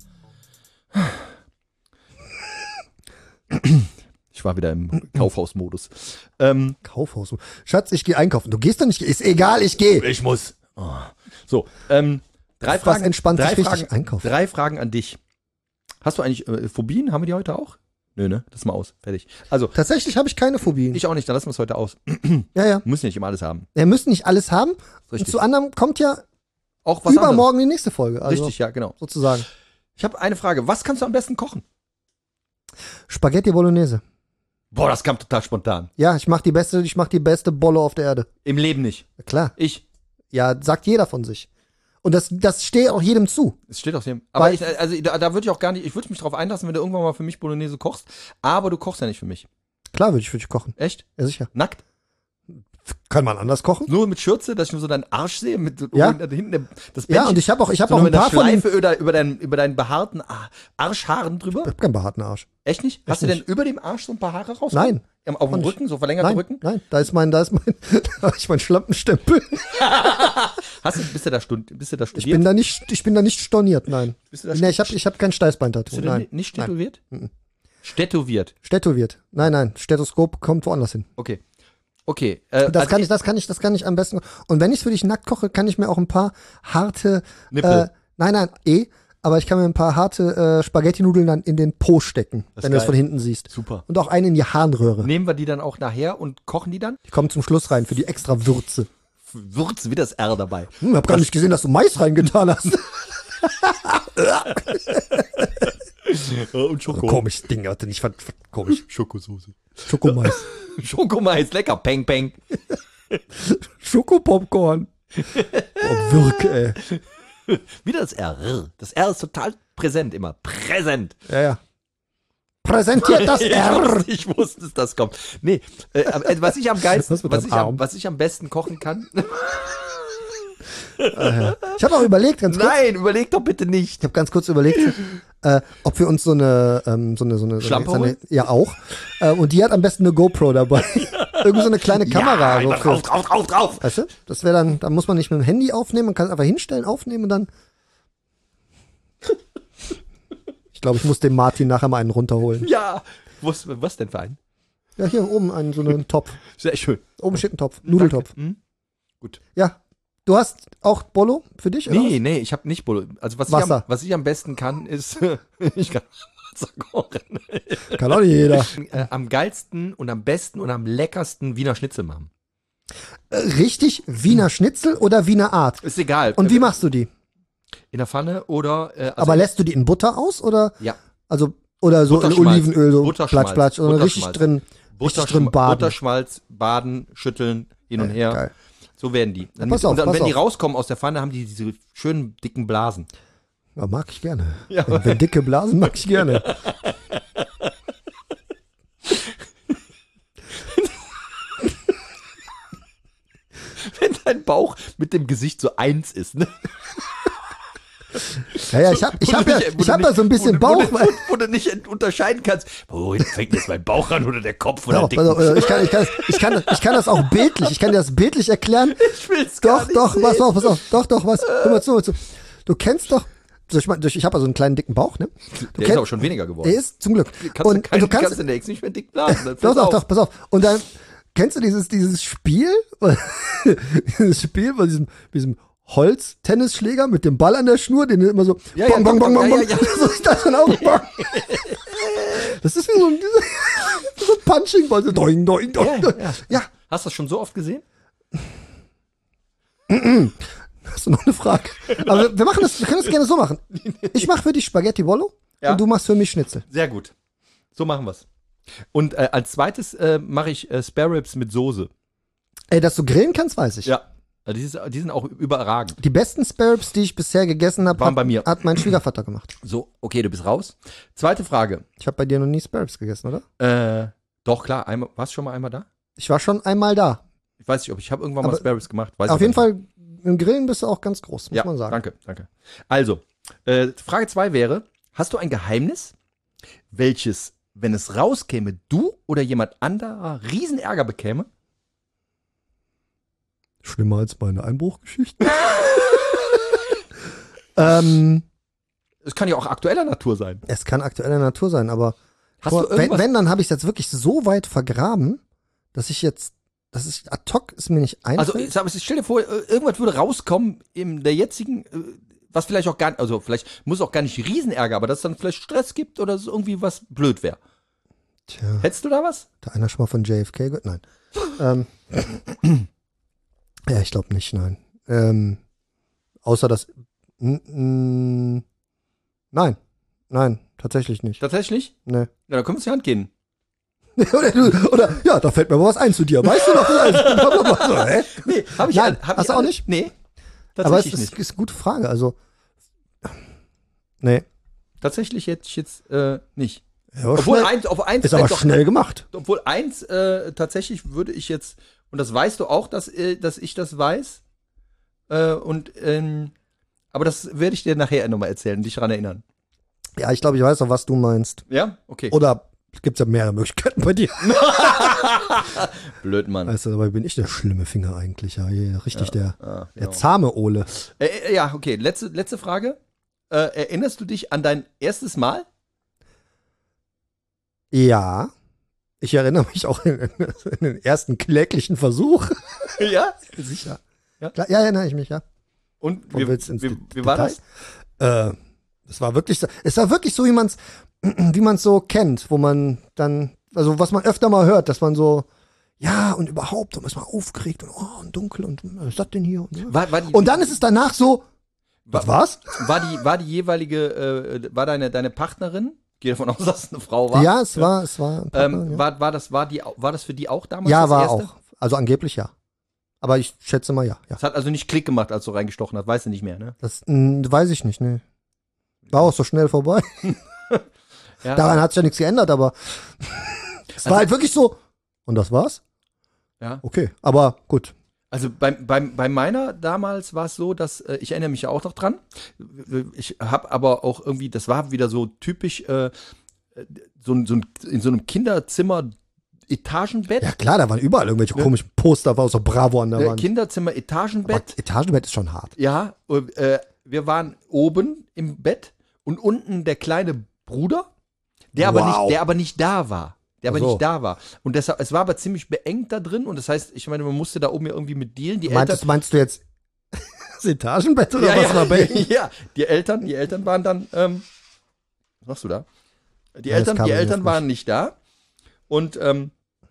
Ich war wieder im Kaufhausmodus. Kaufhaus. Schatz, ich gehe einkaufen. Du gehst doch nicht. Ist egal, ich gehe. Ich muss. Oh. So, 3 Das Fragen. entspannt sich 3 richtig, Fragen, einkaufen. 3 Fragen an dich. Hast du eigentlich Phobien? Haben wir die heute auch? Nö, ne? Das ist mal aus. Fertig. Also, Tatsächlich habe ich keine Phobien. ich auch nicht. Dann lassen wir es heute aus. Ja. Wir müssen nicht immer alles haben. Wir müssen nicht alles haben. Richtig. Und zu anderem kommt ja Auch was übermorgen die nächste Folge. Also anderes. Richtig, ja, genau. sozusagen. Ich habe eine Frage. Was kannst du am besten kochen? Spaghetti Bolognese. Boah, das kam total spontan. Ja, ich mach die beste Bolle auf der Erde. Im Leben nicht. Na klar. Ich. Ja, sagt jeder von sich. Und das steht auch jedem zu. Es steht auch jedem. Aber da würde ich auch gar nicht, ich würde mich drauf einlassen, wenn du irgendwann mal für mich Bolognese kochst. Aber du kochst ja nicht für mich. Klar würde ich für dich kochen. Echt? Ja, sicher. Nackt? Kann man anders kochen? Nur mit Schürze, dass ich nur so deinen Arsch sehe, mit Ja. hinten das Ja, und ich habe auch so ein mit paar einer von den... Schleife über deinen behaarten Arschhaaren drüber. Ich hab keinen behaarten Arsch. Echt nicht? Hast du denn über dem Arsch so ein paar Haare raus? Nein. Auf dem Rücken, so verlängerte Rücken? Nein, da ist mein, da habe ich meinen Schlampenstempel. Bist du da studiert? Ich bin da nicht storniert, nein. Bist du da Nee, ich hab kein Steißbein-Tattoo, Bist du nein. nicht tätowiert? Tätowiert. Tätowiert. Nein, Stethoskop kommt woanders hin. Okay. Okay. Das kann ich am besten. Und wenn ich für dich nackt koche, kann ich mir auch ein paar harte Nippel. Aber ich kann mir ein paar harte Spaghetti-Nudeln dann in den Po stecken, wenn du das geil. von hinten siehst. Super. Und auch einen in die Harnröhre. Nehmen wir die dann auch nachher und kochen die dann? Die kommen zum Schluss rein für die extra Würze. Würzen, wie das R dabei. Hab gar nicht gesehen, dass du Mais reingetan hast. Und Schoko. Komisches Ding, Alter. Ich fand komisch. Schokosoße. Schokomais. Schokomais, lecker. Peng, peng. Schokopopcorn. Oh, Wirke, ey. Wieder das R. Das R ist total präsent immer. Präsent. Ja. Präsentiert das R. Ich wusste, dass das kommt. Nee, was ich am geilsten, Was mit deinem Arm? was ich am besten kochen kann. Ich habe auch überlegt, ganz kurz. Nein, überleg doch bitte nicht. Ich habe ganz kurz überlegt, ob wir uns so eine Schlampe holen? ja auch. Und die hat am besten eine GoPro dabei. Irgendwie so eine kleine Kamera. Ja, so drauf. Weißt du? Das wäre dann, da muss man nicht mit dem Handy aufnehmen, man kann es einfach hinstellen, aufnehmen und dann. Ich glaube, ich muss dem Martin nachher mal einen runterholen. Ja. Was denn für einen? Ja, hier oben so einen Topf. Sehr schön. Oben steht ein Topf, Nudeltopf. Hm? Gut. Ja. Du hast auch Bolo für dich, oder? Nee, ich habe nicht Bolo. Also was ich am besten kann, ist, ich kann Wasser kochen. Kann auch nicht jeder. Am geilsten und am besten und am leckersten Wiener Schnitzel machen. Richtig, Wiener Schnitzel oder Wiener Art? Ist egal. Und wie machst du die? In der Pfanne oder Aber lässt du die in Butter aus oder? Ja. Also oder so in Olivenöl, so Butterschmalz. platsch oder richtig drin baden. Butterschmalz, baden, schütteln, hin und her. Geil. So werden die. Dann Pass auf, und dann, pass wenn die auf. rauskommen aus der Pfanne, haben die diese schönen dicken Blasen. Ja, mag ich gerne. Ja. Wenn dicke Blasen mag ich gerne. Wenn dein Bauch mit dem Gesicht so eins ist, ne? Ja, ich hab da so ein bisschen Bauch. Wo du nicht unterscheiden kannst, fängt jetzt mein Bauch an oder der Kopf oder Doch, der dicken. ich kann das auch bildlich. Ich kann dir das bildlich erklären. Ich will's gar nicht sehen. Pass auf. Doch, was. Hör mal zu. Du kennst doch. Ich habe also einen kleinen dicken Bauch, ne? Der ist aber schon weniger geworden. Der ist zum Glück. Du kannst in der Ex nicht mehr dick blasen. Doch, pass auf. Und dann kennst du dieses Spiel? Dieses Spiel bei diesem Holz-Tennisschläger mit dem Ball an der Schnur, den du immer so bong, bong, bong, bong, bong. So ist das dann auch. Das ist wie so ein Punching-Ball. So doing, doing, doing. Ja. Hast du das schon so oft gesehen? Hast du noch eine Frage? Aber wir können das gerne so machen. Ich mache für dich Spaghetti Bollo und du machst für mich Schnitzel. Sehr gut. So machen wir's. Und als zweites mache ich Spare Ribs mit Soße. Ey, dass du grillen kannst, weiß ich. Ja. Also die sind auch überragend. Die besten Spare Ribs, die ich bisher gegessen habe, Waren bei mir. Hat mein Schwiegervater gemacht. So, okay, du bist raus. Zweite Frage. Ich habe bei dir noch nie Spare Ribs gegessen, oder? Doch, klar. Warst du schon mal einmal da? Ich war schon einmal da. Ich weiß nicht, ich habe irgendwann mal Spare Ribs gemacht. Auf jeden Fall, im Grillen bist du auch ganz groß, muss man sagen. Danke. Also, Frage 2 wäre, hast du ein Geheimnis, welches, wenn es rauskäme, du oder jemand anderer Riesenärger bekäme? Schlimmer als meine Einbruchgeschichte. Es kann ja auch aktueller Natur sein. Es kann aktueller Natur sein, aber Irgendwas? wenn, dann habe ich es jetzt wirklich so weit vergraben, dass ich ad hoc ist mir nicht einfällt. Also stell dir vor, irgendwas würde rauskommen in der jetzigen, was vielleicht auch gar nicht, also vielleicht muss auch gar nicht Riesenärger, aber dass es dann vielleicht Stress gibt oder so irgendwie was blöd wäre. Tja. Hättest du da was? Da einer schon mal von JFK gehört? Nein. Ja, ich glaube nicht, nein. Außer dass nein, tatsächlich nicht. Tatsächlich? Nee. Ja, da können wir uns die Hand gehen. oder ja, da fällt mir mal was ein zu dir. Weißt du noch? Hä? Nee, hab ich Nein, hast du auch nicht? Nee. Aber es Tatsächlich nicht. ist eine gute Frage. Also, nee. Tatsächlich hätte ich jetzt nicht. Ja, Obwohl schnell, auf eins ist aber doch, schnell gemacht. obwohl eins tatsächlich würde ich jetzt, und das weißt du auch, dass ich das weiß, aber das werde ich dir nachher nochmal erzählen, dich daran erinnern. Ja, ich glaube, ich weiß auch, was du meinst. Ja? Okay. Oder gibt es ja mehrere Möglichkeiten bei dir. Blöd, Mann. Weißt du, dabei bin ich der schlimme Finger eigentlich. Ja, hier, richtig der genau. zahme Ole. Ja, okay, letzte Frage. Erinnerst du dich an dein erstes Mal? Ja, ich erinnere mich auch in den ersten kläglichen Versuch. Ja? Sicher. Ja? Klar, ja, erinnere ich mich, ja. Und Wo willst du ins wie war Detail? das? Es war wirklich so, wie man's so kennt, wo man dann, also was man öfter mal hört, dass man so, ja, und überhaupt, und ist man aufgeregt und dunkel und was ist das denn hier? Und dann ist es danach so, was war's? War die jeweilige, war deine Partnerin? Ich gehe davon aus, dass es eine Frau war. Ja, es war ein Partner, ja. War das für die auch damals Ja, das war erste? auch. Also angeblich ja. Aber ich schätze mal ja. Es hat also nicht Klick gemacht, als du reingestochen hast, weißt du nicht mehr, ne? Das weiß ich nicht, ne. War auch so schnell vorbei. Ja. Daran hat sich ja nichts geändert, aber es war halt wirklich so. Und das war's? Ja. Okay, aber gut. Also bei meiner damals war es so, dass ich erinnere mich ja auch noch dran. Ich habe aber auch irgendwie, das war wieder so typisch in so einem Kinderzimmer Etagenbett. Ja klar, da waren überall irgendwelche komischen Poster, war auch so Bravo an der Wand. Kinderzimmer Aber Etagenbett. Etagenbett ist schon hart. Ja, wir waren oben im Bett und unten der kleine Bruder, der aber nicht da war. Nicht da war. Und deshalb, es war aber ziemlich beengt da drin und das heißt, ich meine, man musste da oben ja irgendwie mit dealen. Die Meinst du jetzt das Etagenbett oder ja, was war bei ja, die Eltern waren dann, was machst du da? Die Eltern waren nicht da und an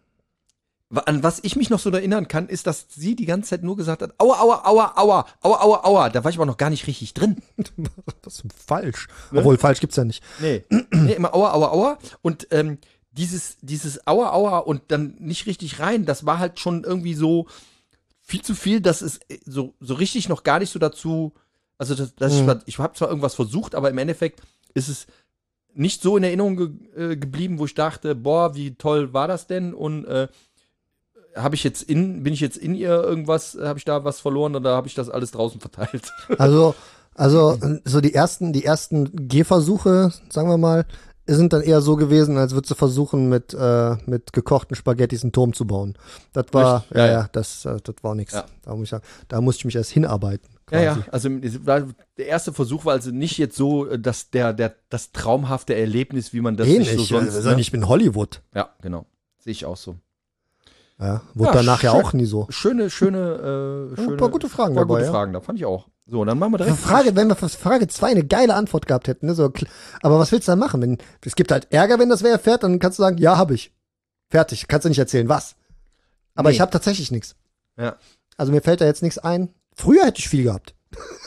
was ich mich noch so erinnern kann, ist, dass sie die ganze Zeit nur gesagt hat, aua, aua, aua, aua, aua, aua, aua. Da war ich aber noch gar nicht richtig drin. Das ist falsch. Ne? Obwohl, falsch gibt's ja nicht. Nee, immer aua, aua, aua. Und dieses aua, aua und dann nicht richtig rein, das war halt schon irgendwie so viel zu viel, dass es so richtig noch gar nicht so dazu, also ich habe zwar irgendwas versucht, aber im Endeffekt ist es nicht so in Erinnerung geblieben, wo ich dachte, boah, wie toll war das denn und bin ich jetzt in ihr irgendwas, habe ich da was verloren oder habe ich das alles draußen verteilt? Also so die ersten Gehversuche, sagen wir mal, sind dann eher so gewesen, als würdest du versuchen, mit gekochten Spaghettis einen Turm zu bauen. Das war, das war nichts. Ja. Da musste ich mich erst hinarbeiten. Quasi. Ja, also der erste Versuch war also nicht jetzt so, dass das traumhafte Erlebnis, wie man das sich so sonst. Also ich bin Hollywood. Ja, genau. Sehe ich auch so. Ja, wurde danach ja auch nie so. Schöne, ein paar gute Fragen dabei. dabei, Gute Fragen, da fand ich auch. So, dann machen wir direkt. Wenn wir für Frage 2 eine geile Antwort gehabt hätten, ne, so, aber was willst du dann machen? Es gibt halt Ärger, wenn das wer erfährt, dann kannst du sagen, ja, habe ich. Fertig, kannst du nicht erzählen, was. Aber ich habe tatsächlich nichts. Ja. Also mir fällt da jetzt nichts ein. Früher hätte ich viel gehabt.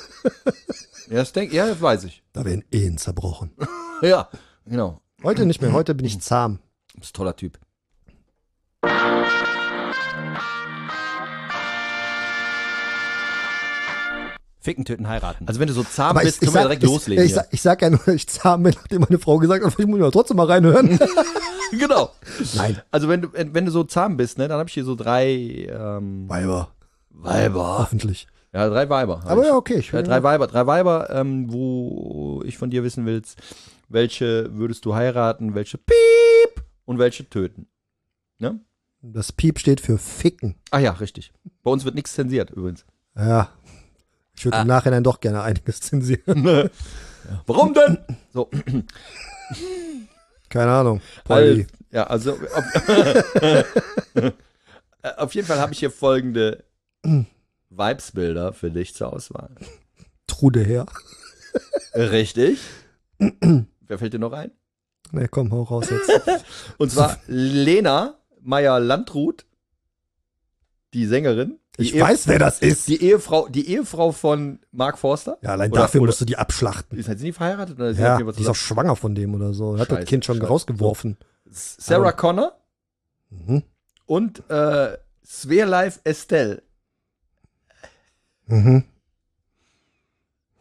Das weiß ich. Da wären Ehen zerbrochen. Ja, genau. Heute nicht mehr, heute bin ich zahm. Du bist ein toller Typ. Ficken, töten, heiraten. Also wenn du so zahm bist, können wir direkt loslegen. Ich sag ja nur, ich zahm bin, nachdem meine Frau gesagt hat, ich muss ja trotzdem mal reinhören. Genau. Nein. Also wenn du so zahm bist, ne, dann habe ich hier so 3 Weiber. Hoffentlich. Ja, 3 Weiber. Aber ja, okay. Drei Weiber, wo ich von dir wissen willst, welche würdest du heiraten, welche piep und welche töten. Ne? Das Piep steht für Ficken. Ach ja, richtig. Bei uns wird nichts zensiert übrigens. Ja. Ich würde im Nachhinein doch gerne einiges zensieren. Warum denn? So. Keine Ahnung. Polly. Also auf jeden Fall habe ich hier folgende Vibesbilder für dich zur Auswahl. Trude her. Richtig. Wer fällt dir noch ein? Ne, komm, hau raus jetzt. Und zwar Lena Meyer-Landrut, die Sängerin. Ich weiß, wer das ist. Die Ehefrau von Mark Forster. Ja, allein dafür musst du die abschlachten. Sind die verheiratet? Oder ja, die ist auch schwanger von dem oder so. Hat das Kind schon rausgeworfen. Sarah Connor Mhm. und Sverleif Estelle. Mhm.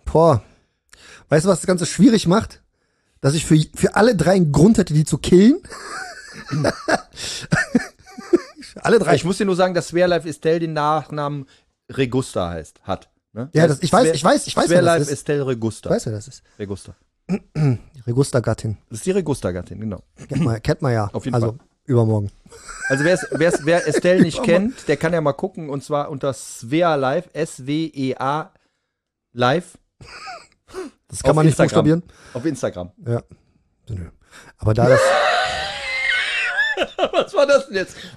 Boah. Weißt du, was das Ganze schwierig macht? Dass ich für alle 3 einen Grund hätte, die zu killen. Alle 3. Ich muss dir nur sagen, dass Swearlife Estelle den Nachnamen Regusta hat. Ne? Ja, ich weiß, wer Swearlife das ist. Estelle Regusta. Ich weiß, wer das ist. Regusta. Regusta-Gattin. Das ist die Regusta-Gattin, genau. Kennt man ja. Auf jeden Fall. Übermorgen. Also wer Estelle nicht kennt, der kann ja mal gucken, und zwar unter Swearlife, SWEA Live. Das kann man nicht buchstabieren. Auf Instagram. Ja. Aber da das... Was war das denn jetzt?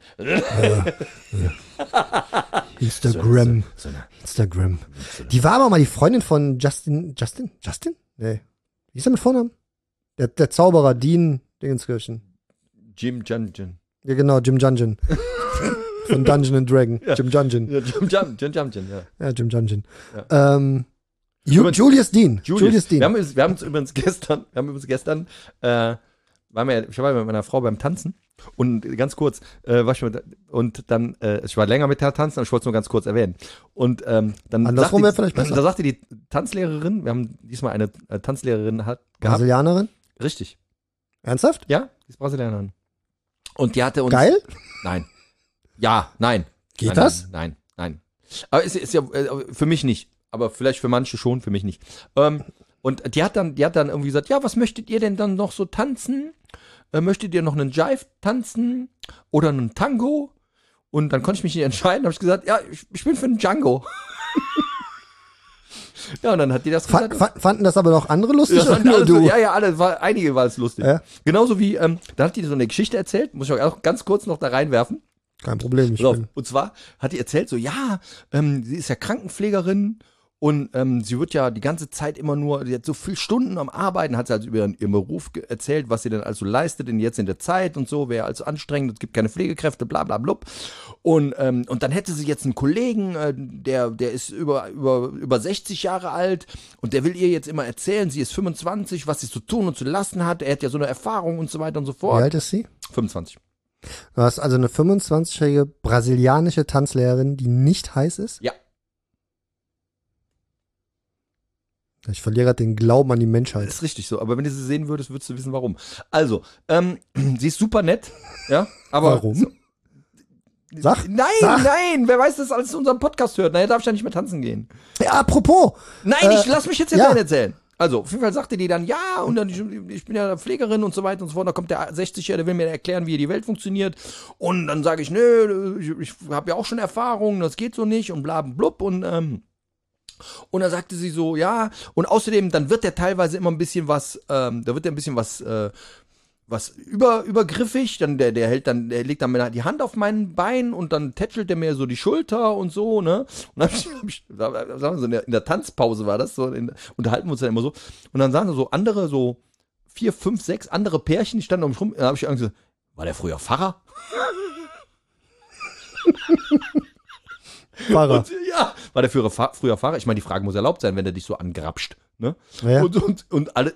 Instagram. Die war aber mal die Freundin von Justin? Nee. Wie ist er mit Vornamen? Der Zauberer, Dean Dingenskirchen. Jim Jungeon. Ja, genau, Jim Jungeon. Von Dungeon and Dragon. Ja. Jim Jungeon. Ja, Jim Jungeon, ja. Ja, Jim Jungeon. Ja. Julius Dean. Wir haben uns übrigens gestern, ich war mit meiner Frau beim Tanzen, und ganz kurz, ich war länger mit der Tanzen, aber ich wollte es nur ganz kurz erwähnen. Und dann andersrum wäre vielleicht besser. Da sagte die Tanzlehrerin, wir haben diesmal eine Tanzlehrerin gehabt. Brasilianerin? Richtig. Ernsthaft? Ja, die ist Brasilianerin. Und die hatte uns... Geil? Nein. Ja, nein. Geht nein, das? Nein. Aber es ist ja für mich nicht. Aber vielleicht für manche schon, für mich nicht. Und die hat dann irgendwie gesagt, ja, was möchtet ihr denn dann noch so tanzen? Möchtet ihr noch einen Jive tanzen oder einen Tango? Und dann konnte ich mich nicht entscheiden. Habe ich gesagt, ja, ich bin für einen Django. Ja, und dann hat die das gesagt. Fanden das aber noch andere lustig? Ja, oder nur du? Ja, einige war es lustig. Ja? Genauso wie, da hat die so eine Geschichte erzählt, muss ich auch ganz kurz noch da reinwerfen. Kein Problem. Und zwar hat die erzählt so, ja, sie ist ja Krankenpflegerin und sie wird ja die ganze Zeit immer nur, sie hat so viele Stunden am Arbeiten, hat sie also über ihren Beruf erzählt, was sie denn also leistet jetzt in der Zeit und so, wäre also anstrengend, es gibt keine Pflegekräfte, bla bla blub. Und dann hätte sie jetzt einen Kollegen, der ist über 60 Jahre alt und der will ihr jetzt immer erzählen, sie ist 25, was sie zu tun und zu lassen hat, er hat ja so eine Erfahrung und so weiter und so fort. Wie alt ist sie? 25. Du hast also eine 25-jährige brasilianische Tanzlehrerin, die nicht heiß ist? Ja. Ich verliere gerade den Glauben an die Menschheit. Das ist richtig so, aber wenn du sie sehen würdest, würdest du wissen, warum. Also, sie ist super nett, ja, aber... Warum? So, Sag. Nein, wer weiß, dass alles in unserem Podcast hört. Naja, darf ich ja nicht mehr tanzen gehen. Ja, apropos. Nein, lass mich jetzt erzählen. Also, auf jeden Fall sagte die dann, ja, und dann, ich bin ja Pflegerin und so weiter und so fort. Da kommt der 60-Jährige, der will mir erklären, wie die Welt funktioniert. Und dann sage ich, nö, ich habe ja auch schon Erfahrung, das geht so nicht und bla blub. Und dann sagte sie so, ja, und außerdem, dann wird der teilweise immer ein bisschen was, was übergriffig, dann der legt dann die Hand auf mein Bein und dann tätschelt der mir so die Schulter und so, ne? Und dann in der Tanzpause war das so, unterhalten wir uns dann immer so. Und dann sagen so andere, so 4, 5, 6 andere Pärchen, die standen um mich rum, da habe ich gesagt, war der früher Pfarrer? Pfarrer. Und, ja, war der früher Pfarrer? Ich meine, die Frage muss erlaubt sein, wenn der dich so angrapscht, ne? Ja. Und alle,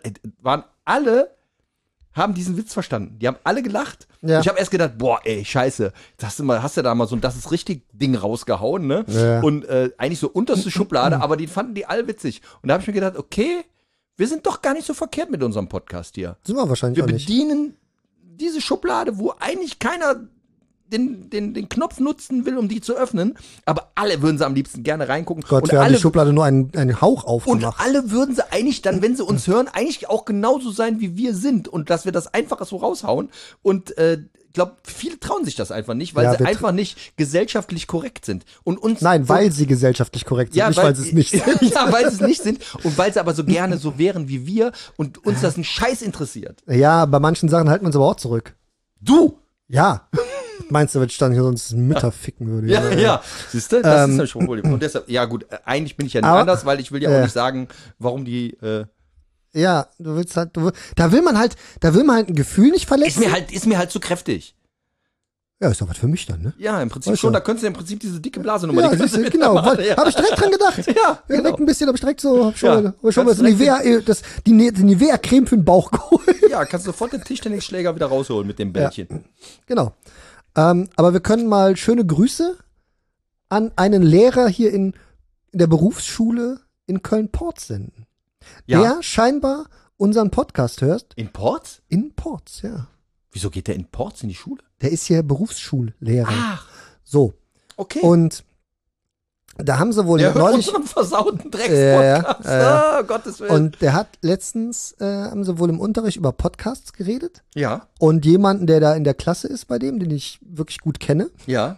haben diesen Witz verstanden. Die haben alle gelacht. Ja. Ich habe erst gedacht, boah, ey, scheiße. Hast du da mal so ein Das ist richtig Ding rausgehauen, ne? Ja. Und eigentlich so unterste Schublade, aber die fanden die all witzig. Und da habe ich mir gedacht, okay, wir sind doch gar nicht so verkehrt mit unserem Podcast hier. Sind wir wahrscheinlich Wir auch nicht. bedienen diese Schublade, wo eigentlich keiner den Knopf nutzen will, um die zu öffnen, aber alle würden sie am liebsten gerne reingucken. Gott, und wir haben alle die Schublade nur einen Hauch aufgemacht. Und alle würden sie eigentlich dann, wenn sie uns hören, eigentlich auch genauso sein, wie wir sind. Und dass wir das einfach so raushauen. Und ich glaube, viele trauen sich das einfach nicht, weil sie einfach nicht gesellschaftlich korrekt sind. Und uns Nein, weil sie gesellschaftlich korrekt sind, nicht weil sie es nicht sind. Ja, weil sie es nicht sind. Und weil sie aber so gerne so wären wie wir und uns das ein Scheiß interessiert. Ja, bei manchen Sachen halten wir uns aber auch zurück. Du! Ja. Meinst du, wenn ich dann hier sonst Mütter ficken würde? Ja. Siehst du, das ist schon Problem. Und deshalb, ja gut, eigentlich bin ich ja nicht anders, weil ich will ja auch nicht sagen, warum die Ja, du willst halt, da will man halt ein Gefühl nicht verletzen. Ist mir halt zu kräftig. Ja, ist doch was für mich dann, ne? Ja, im Prinzip Weißt schon, du? da könntest du im Prinzip diese dicke Blasenummer. Ja, siehst du, genau. Ja. Habe ich direkt dran gedacht. Ja, Direkt genau. ein bisschen, habe ich direkt so, schon Kannst mal das direkt die Nivea-Creme für den Bauch geholt. Ja, kannst du sofort den Tischtennisschläger wieder rausholen mit dem Bällchen. Ja, genau. Aber wir können mal schöne Grüße an einen Lehrer hier in der Berufsschule in Köln-Porz senden. Ja. Der scheinbar unseren Podcast hört. In Porz? In Porz, ja. Wieso geht der in Porz in die Schule? Der ist hier Berufsschullehrer. Ach, So. okay. Und da haben sie wohl der hört neulich. unseren versauten Dreckspodcast. Oh, Gottes Willen. Und der hat letztens, haben sie wohl im Unterricht über Podcasts geredet. ja, Und jemanden, der da in der Klasse ist bei dem, den ich wirklich gut kenne, ja.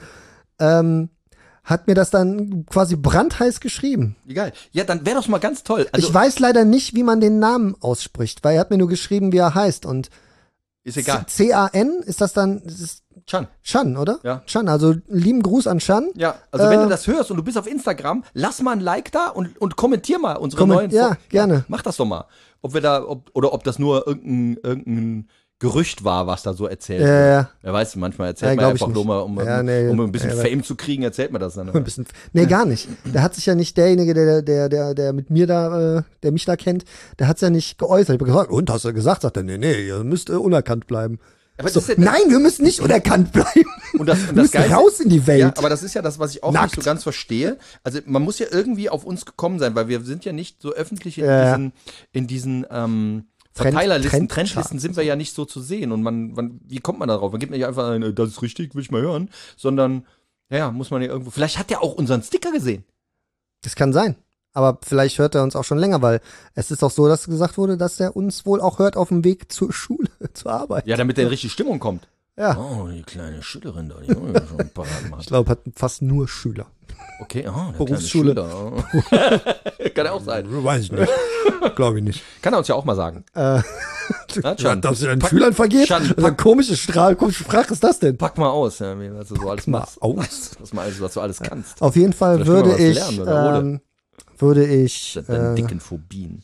hat mir das dann quasi brandheiß geschrieben. Wie geil. Ja, dann wäre das mal ganz toll. Also, Ich weiß leider nicht, wie man den Namen ausspricht, weil er hat mir nur geschrieben, wie er heißt. Und ist egal. C-A-N, ist das dann, das ist Chan. Chan, oder? Ja. Chan, also lieben Gruß an Chan. Ja, also wenn du das hörst und du bist auf Instagram, lass mal ein Like da und kommentier mal unsere neuen Ja, gerne. Mach das doch mal. Ob das nur irgendein Gerücht war, was da so erzählt wird. Ja. Wer weiß, manchmal Ja, erzählt man glaub ich einfach nur nicht. mal, um ein bisschen Ja, Fame zu kriegen, erzählt man das dann. Ein bisschen, nee, gar nicht. Der hat sich ja nicht, derjenige, der mit mir da, der mich da kennt, der hat's ja nicht geäußert. Ich hab gesagt, und hast du gesagt? Sagt er, nee, ihr müsst unerkannt bleiben. Aber So, das ist nein, wir müssen nicht unerkannt bleiben. Und das Wir müssen Geilste- raus in die Welt. Ja, aber das ist ja das, was ich auch Nackt. nicht so ganz verstehe. Also man muss ja irgendwie auf uns gekommen sein, weil wir sind ja nicht so öffentlich Ja. in diesen Verteilerlisten, Trendcharts Trendlisten sind wir ja nicht so zu sehen. Und wie kommt man darauf? Man gibt nicht einfach ein, das ist richtig, will ich mal hören, sondern ja, muss man ja irgendwo. Vielleicht hat er auch unseren Sticker gesehen. Das kann sein. Aber vielleicht hört er uns auch schon länger, weil es ist auch so, dass gesagt wurde, dass er uns wohl auch hört auf dem Weg zur Schule, zur Arbeit. Ja, damit er in richtige Stimmung kommt. Ja. Oh, die kleine Schülerin da, die schon ein paar Ich macht. glaube, hat fast nur Schüler. Okay, der Berufsschule. kleine Schüler. Kann er auch sein. Weiß ich nicht. Glaube ich nicht. Kann er uns ja auch mal sagen. Chan. Darfst du deinen Schülern vergeben? Chan, Also komische Sprache ist das denn? Pack mal aus, ja, was du so alles mal machst. aus. Was du alles kannst. Auf jeden Fall Vielleicht können wir würde was ich, lernen, oder? würde ich, Deine dicken Phobien.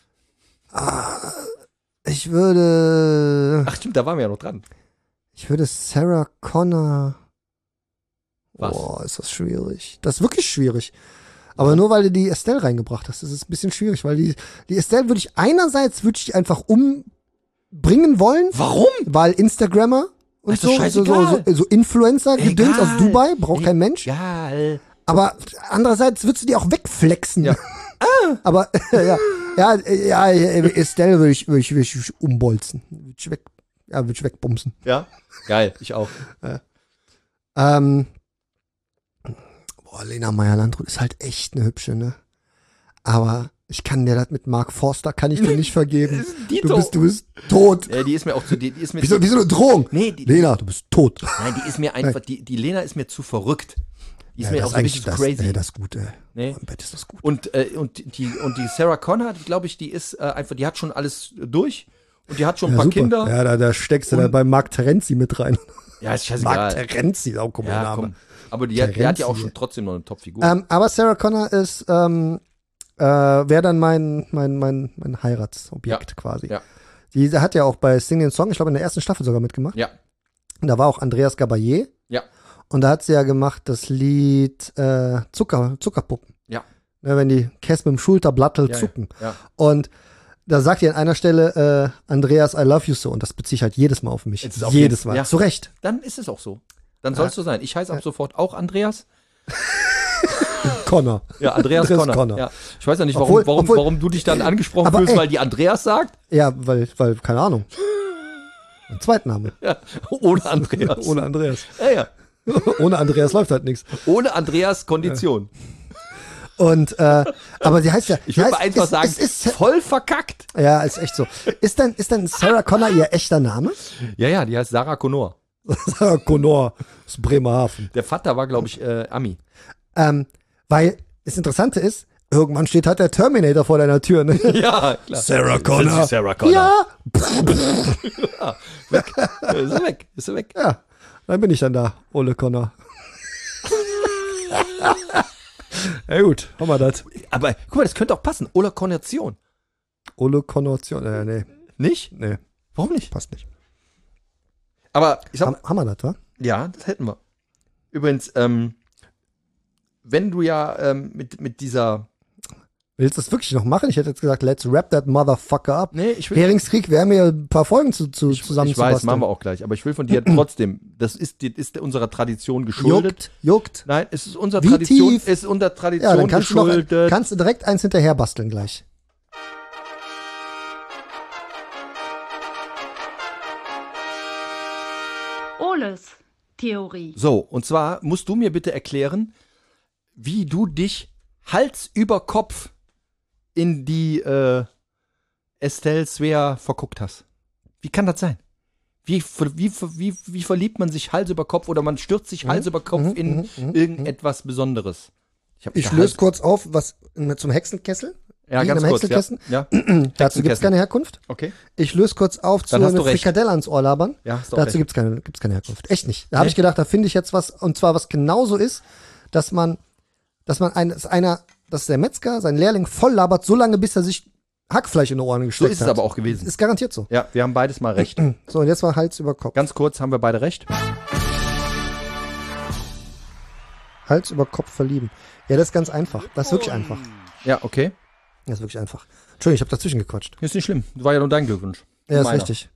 ich würde, Ach stimmt, da waren wir ja noch dran. ich würde Sarah Connor. Was? Boah, ist das schwierig. Das ist wirklich schwierig. Aber nur weil du die Estelle reingebracht hast, das ist ein bisschen schwierig, weil die Estelle würde ich einfach umbringen wollen. Warum? Weil Instagrammer und Ist doch so scheißegal. so Influencer-Gedöns Egal. aus Dubai, braucht kein Mensch. Egal. Aber andererseits würdest du die auch wegflexen. Ja. Aber ja, Estelle würde ich umbolzen. Würde ich wegbumsen. Ja? Geil, ich auch. Lena Meyer-Landrut ist halt echt eine hübsche, ne? Aber ich kann dir das mit Mark Forster, kann ich dir nicht vergeben. Dito. Du bist tot. Die ist mir auch zu, die ist mir Wieso eine Drohung? Nee, Lena, du bist tot. nein, die ist mir einfach, die Lena ist mir zu verrückt. Die ist mir das auch so richtig zu crazy. Das ist gut, ey. Nee. Im Bett ist das gut. Und die Sarah Connor, glaube ich, die ist einfach, die hat schon alles durch und die hat schon ein paar super. Kinder. Ja, da steckst du da bei Mark Terenzi mit rein. Ja, ist Mark scheißegal. Terenzi, auch komischer Ja, Name. komm. Aber die hat ja auch Terenzi. schon trotzdem noch eine Top-Figur. Aber Sarah Connor ist, wäre dann mein Heiratsobjekt quasi. Ja. Die hat ja auch bei Sing den Song, ich glaube in der ersten Staffel sogar mitgemacht. Ja. Und da war auch Andreas Gabayé. Ja. Und da hat sie ja gemacht das Lied Zuckerpuppen. Ja. Ne, wenn die Käse mit dem Schulterblattel Ja, zucken. ja. Und da sagt ihr an einer Stelle, Andreas, I love you so. Und das beziehe ich halt jedes Mal auf mich. Es ist auf Jedes jeden- Mal. ja. Zu Recht. Dann ist es auch so. Dann soll es so sein. Ich heiße ab sofort auch Andreas. Connor. Ja, Andreas Connor. Ja. Ich weiß ja nicht, warum, Obwohl- warum du dich dann angesprochen Aber fühlst, ey. weil die Andreas sagt. Ja, weil, keine Ahnung. Ein Zweitname. Ja. Ohne Andreas. Ohne Andreas. Ja, ja. Ohne Andreas läuft halt nichts. Ohne Andreas Kondition. Und, aber sie heißt ja. Ich würde die mal heißt- einfach sagen, ist, voll verkackt. ja, ist echt so. Ist denn Sarah Connor ihr echter Name? Ja, ja, die heißt Sarah Connor. Sarah Connor aus Bremerhaven. Der Vater war, glaube ich, Ami. Weil das Interessante ist, irgendwann steht halt der Terminator vor deiner Tür. Ne? Ja, klar. Sarah Sind Sie Sarah Connor? Ja, Weg. Ist er weg. Ist er weg. ja. Dann bin ich dann da, Ole Connor. Ja gut, haben wir das. Aber guck mal, das könnte auch passen. Oder Konnotation. Ole Konnotation, nee, Nicht? nee, Warum nicht? passt nicht. Aber ich sag, Haben wir das, wa? ja, das hätten wir. Übrigens, wenn du ja mit dieser Willst du das wirklich noch machen? Ich hätte jetzt gesagt, let's wrap that motherfucker up. Nee, ich will. Heringskrieg, wir haben ja ein paar Folgen zusammen Ich weiß, machen wir auch gleich. Aber ich will von dir trotzdem, das ist unserer Tradition geschuldet. Juckt. Nein, es ist unserer Wie Tradition, tief? ist unserer Tradition Ja, dann geschuldet. kannst du direkt eins hinterher basteln gleich. Oles Theorie. So, und zwar musst du mir bitte erklären, wie du dich Hals über Kopf in die Estelle Svea verguckt hast. Wie kann das sein? Wie verliebt man sich Hals über Kopf oder man stürzt sich Hals über Kopf in irgendetwas Besonderes? Ich löse kurz auf, was zum Hexenkessel. Ja, Wie ganz in einem kurz. Hexenkessel. Ja. Dazu gibt es keine Herkunft. Okay. Ich löse kurz auf zu Dann hast einer du recht. Frikadelle ans Ohr labern. Ja, hast du auch Dazu recht. gibt's keine Herkunft. Echt nicht. Da habe ich gedacht, da finde ich jetzt was, und zwar was genauso ist, dass der Metzger seinen Lehrling voll labert, so lange, bis er sich Hackfleisch in die Ohren So gesteckt ist hat. es aber auch gewesen. Ist garantiert so. Ja, wir haben beides mal recht. So, und jetzt war Hals über Kopf. Ganz kurz haben wir beide recht. Hals über Kopf verlieben. Ja, das ist ganz einfach. Das ist wirklich einfach. Ja, okay. Das ist wirklich einfach. Entschuldigung, ich habe dazwischen gequatscht. Ist nicht schlimm. War ja nur dein Glückwunsch. Ja, ist Meiner. richtig.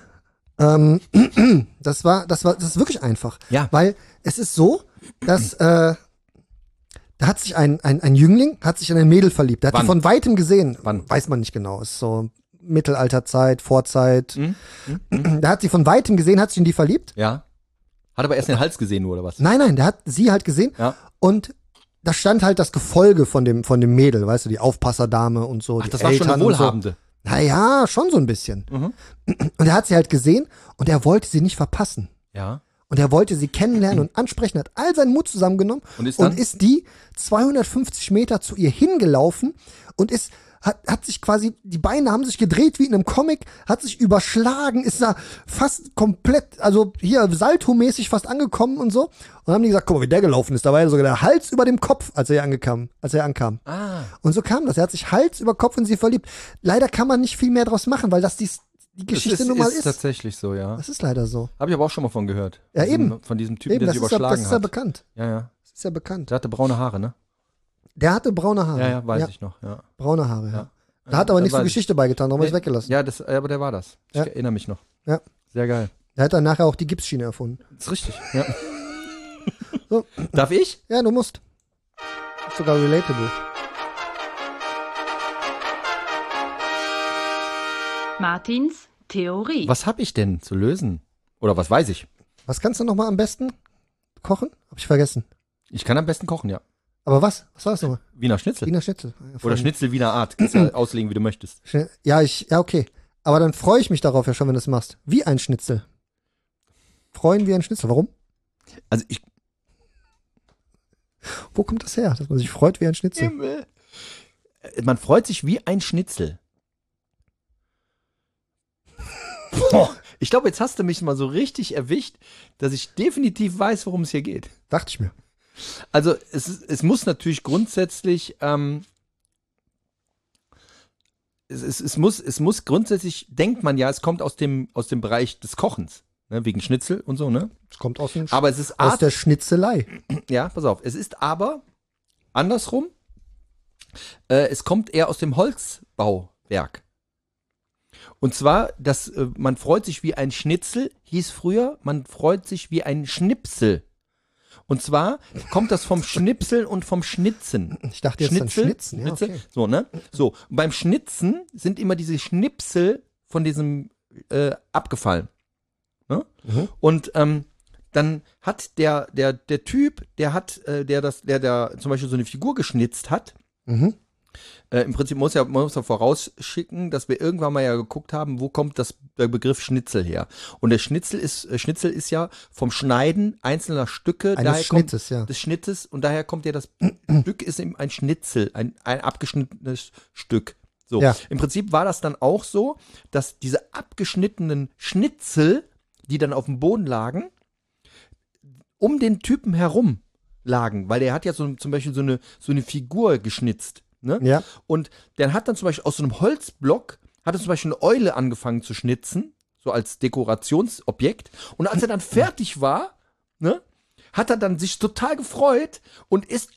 Das ist wirklich einfach. Ja. Weil es ist so, dass da hat sich ein Jüngling hat sich in ein Mädel verliebt. Der hat Wann? die von weitem gesehen. Wann? Weiß man nicht genau. Ist so Mittelalterzeit, Vorzeit. Da hat sie von weitem gesehen, hat sich in die verliebt. Ja. Hat aber erst den Hals gesehen nur, oder was? Nein, der hat sie halt gesehen. Ja. Und da stand halt das Gefolge von dem Mädel, weißt du, die Aufpasserdame und so. Ach, die das war schon eine Eltern und so. Wohlhabende. Naja, schon so ein bisschen. Und er hat sie halt gesehen und er wollte sie nicht verpassen. Ja. Und er wollte sie kennenlernen und ansprechen, hat all seinen Mut zusammengenommen Und ist dann? ist die 250 Meter zu ihr hingelaufen und hat sich quasi, die Beine haben sich gedreht wie in einem Comic, hat sich überschlagen, ist da fast komplett, also hier Salto-mäßig fast angekommen und so. Und dann haben die gesagt, guck mal, wie der gelaufen ist. Da war ja sogar der Hals über dem Kopf, als er ankam. Ah. Und so kam das. Er hat sich Hals über Kopf in sie verliebt. Leider kann man nicht viel mehr draus machen, weil das die Geschichte nun mal ist tatsächlich so, ja. Das ist leider so. Habe ich aber auch schon mal von gehört. Ja, eben. Von diesem Typen, Eben, der das sich ist ja überschlagen bekannt. hat. Ja. Das ist ja bekannt. Der hatte braune Haare, ne? Der hatte braune Haare. Ja, weiß ich noch, ja. Braune Haare, ja. Ja. Da hat aber Das nichts zur weiß ich. Geschichte beigetan, darum habe ich Nee. weggelassen. Ja, aber der war das. Ich Ja. erinnere mich noch. Ja. Sehr geil. Der hat dann nachher auch die Gipsschiene erfunden. Das ist richtig, ja. So. Darf ich? Ja, du musst. Ist sogar relatable. Martins Theorie. Was habe ich denn zu lösen? Oder was weiß ich? Was kannst du noch mal am besten kochen? Hab ich vergessen. Ich kann am besten kochen, ja. Aber was? Was war das nochmal? Wiener Schnitzel. Wiener Schnitzel. Ja, Oder voll. Schnitzel Wiener Art. Kannst ja auslegen, wie du möchtest. Ja, okay. Aber dann freue ich mich darauf ja schon, wenn du es machst. Wie ein Schnitzel. Freuen wie ein Schnitzel. Warum? Also Wo kommt das her, dass man sich freut wie ein Schnitzel? man freut sich wie ein Schnitzel. Boah, ich glaube, jetzt hast du mich mal so richtig erwischt, dass ich definitiv weiß, worum es hier geht. Dachte ich mir. Also es muss natürlich grundsätzlich, es muss grundsätzlich, denkt man ja, es kommt aus dem Bereich des Kochens, ne, wegen Schnitzel und so, ne? Es kommt aus Aber es ist der Schnitzelei. ja, pass auf, es ist aber andersrum, es kommt eher aus dem Holzbauwerk. Und zwar, man freut sich wie ein Schnitzel, hieß früher, man freut sich wie ein Schnipsel. Und zwar kommt das vom Schnipseln und vom Schnitzen. Ich dachte jetzt an Schnitzen. Ja, Schnitzel, okay. so, ne? So, und beim Schnitzen sind immer diese Schnipsel von diesem abgefallen. Ne? Mhm. Und dann hat der Typ, der zum Beispiel so eine Figur geschnitzt hat, Mhm. im Prinzip man muss ja vorausschicken, dass wir irgendwann mal ja geguckt haben, wo kommt der Begriff Schnitzel her. Und der Schnitzel ist ja vom Schneiden einzelner Stücke, Eines Schnittes, ja. des Schnittes, und daher kommt ja das Stück ist eben ein Schnitzel, ein abgeschnittenes Stück. So, Ja. im Prinzip war das dann auch so, dass diese abgeschnittenen Schnitzel, die dann auf dem Boden lagen, um den Typen herum lagen, weil der hat ja zum Beispiel so eine Figur geschnitzt. Ne? Ja. Und der hat dann zum Beispiel aus so einem Holzblock, hat er zum Beispiel eine Eule angefangen zu schnitzen, so als Dekorationsobjekt. Und als er dann fertig war, ne, hat er dann sich total gefreut und ist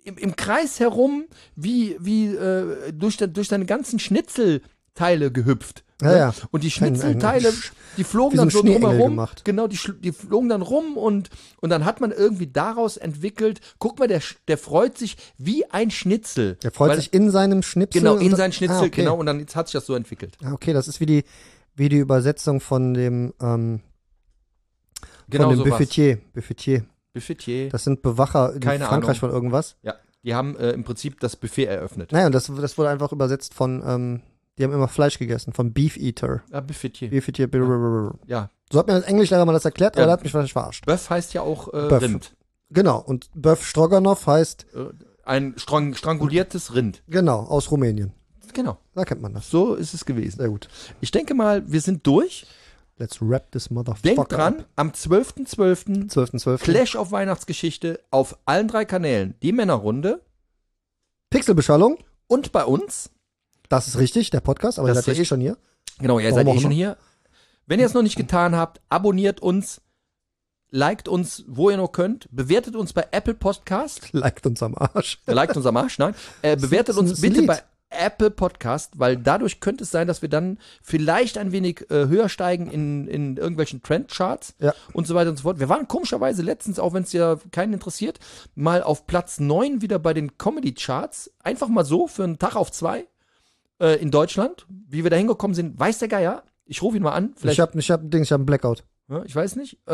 im Kreis herum wie durch deine ganzen Schnitzelteile gehüpft. Ja, ne? ja. Und die Schnitzelteile, die flogen wie so dann ein so Schneeengel drumherum. gemacht. Genau, die flogen dann rum und dann hat man irgendwie daraus entwickelt, guck mal, der freut sich wie ein Schnitzel. Der freut Weil- sich in seinem Schnipsel. Genau, in und- sein Schnitzel, okay. genau, und dann jetzt hat sich das so entwickelt. Ah, okay, das ist wie die Übersetzung von dem Genau von dem sowas. Buffetier. Buffetier. Das sind Bewacher in Keine Frankreich Ahnung. von irgendwas. Ja, die haben im Prinzip das Buffet eröffnet. Naja, und das wurde einfach übersetzt von, die haben immer Fleisch gegessen, von Beef Eater. Ah, Buffetier. Buffetier. Ja, So hat mir das Englischlehrer mal das erklärt, aber Ja. der hat mich wahrscheinlich verarscht. Bœuf heißt ja auch Bœuf. Rind. Genau, und Bœuf Stroganoff heißt, Ein stranguliertes Rind. genau, aus Rumänien. Genau, Da kennt man das. so ist es gewesen. Sehr gut. Ich denke mal, wir sind durch. Let's wrap this motherfucker Denkt dran, up. am 12.12. 12.12. Clash auf Weihnachtsgeschichte auf allen 3 Kanälen. Die Männerrunde Pixelbeschallung, und bei uns. das ist richtig, der Podcast, aber ihr Das seid ja ist eh schon hier. Genau, ihr Warum seid auch eh schon immer. hier. Wenn ihr es noch nicht getan habt, abonniert uns, liked uns, wo ihr nur könnt, bewertet uns bei Apple Podcast. Liked uns am Arsch. Liked uns am Arsch, nein. Bewertet ist ein uns bitte Lied. bei Apple Podcast, weil dadurch könnte es sein, dass wir dann vielleicht ein wenig höher steigen in irgendwelchen Trendcharts Ja. und so weiter und so fort. Wir waren komischerweise letztens, auch wenn es ja keinen interessiert, mal auf Platz 9 wieder bei den Comedy-Charts. Einfach mal so für einen Tag auf 2 in Deutschland. Wie wir da hingekommen sind, weiß der Geier. Ich rufe ihn mal an. Vielleicht, Ich hab einen Blackout. ja, ich weiß nicht.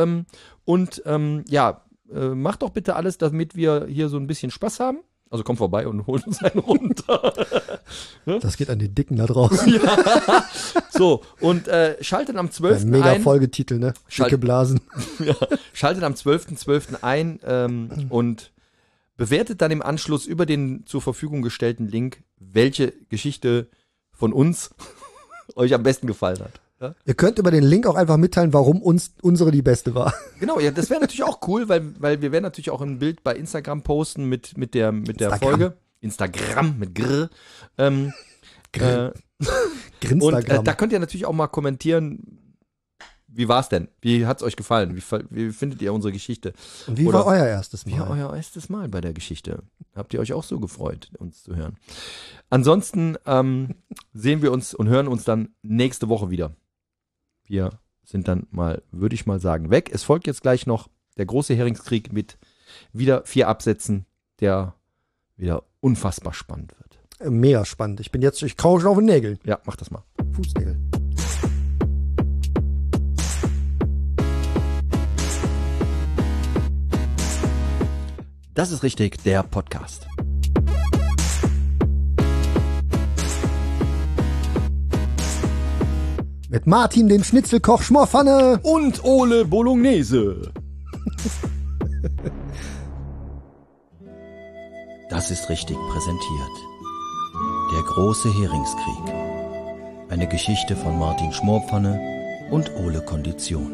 Macht doch bitte alles, damit wir hier so ein bisschen Spaß haben. Also kommt vorbei und holt uns einen runter. Das geht an die Dicken da draußen. So, und schaltet am 12. Mega ein. Folgetitel, ne? Schalt- Dicke Blasen. Ja, schaltet am 12.12. ein und bewertet dann im Anschluss über den zur Verfügung gestellten Link, welche Geschichte von uns euch am besten gefallen hat. Ja? Ihr könnt über den Link auch einfach mitteilen, warum uns unsere die beste war. Genau, ja, das wäre natürlich auch cool, weil wir werden natürlich auch ein Bild bei Instagram posten mit der Instagram. Folge. Instagram mit Grr. Und Grinstagram. da könnt ihr natürlich auch mal kommentieren, wie war's denn? Wie hat's euch gefallen? Wie findet ihr unsere Geschichte? Und wie oder- war euer erstes Wie Mal? euer erstes Mal bei der Geschichte? Habt ihr euch auch so gefreut, uns zu hören? Ansonsten sehen wir uns und hören uns dann nächste Woche wieder. Wir sind dann mal, würde ich mal sagen, weg. Es folgt jetzt gleich noch der große Heringskrieg mit wieder 4 Absätzen, der wieder unfassbar spannend wird. Mega spannend. Ich kaue schon auf den Nägeln. Ja, mach das mal. Fußnägel. Das ist richtig, der Podcast. Mit Martin, dem Schnitzelkoch Schmorpfanne. Und Ole Bolognese. Das ist richtig präsentiert. Der große Heringskrieg. Eine Geschichte von Martin Schmorpfanne und Ole Kondition.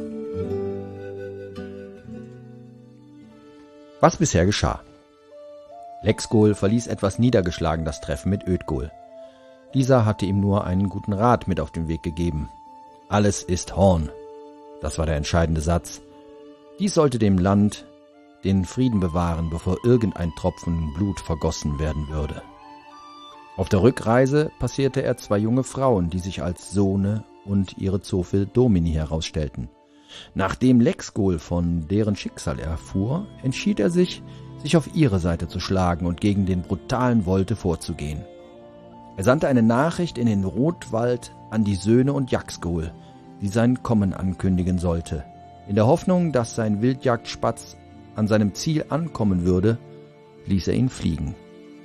Was bisher geschah? Lexgol verließ etwas niedergeschlagen das Treffen mit Ödgol. Dieser hatte ihm nur einen guten Rat mit auf den Weg gegeben. Alles ist Horn. Das war der entscheidende Satz. Dies sollte dem Land den Frieden bewahren, bevor irgendein Tropfen Blut vergossen werden würde. Auf der Rückreise passierte er 2 junge Frauen, die sich als Sohne und ihre Zofe Domini herausstellten. Nachdem Lexgol von deren Schicksal erfuhr, entschied er sich auf ihre Seite zu schlagen und gegen den brutalen Wolte vorzugehen. Er sandte eine Nachricht in den Rotwald an die Söhne und Jaxgol, die sein Kommen ankündigen sollte. In der Hoffnung, dass sein Wildjagdspatz an seinem Ziel ankommen würde, ließ er ihn fliegen.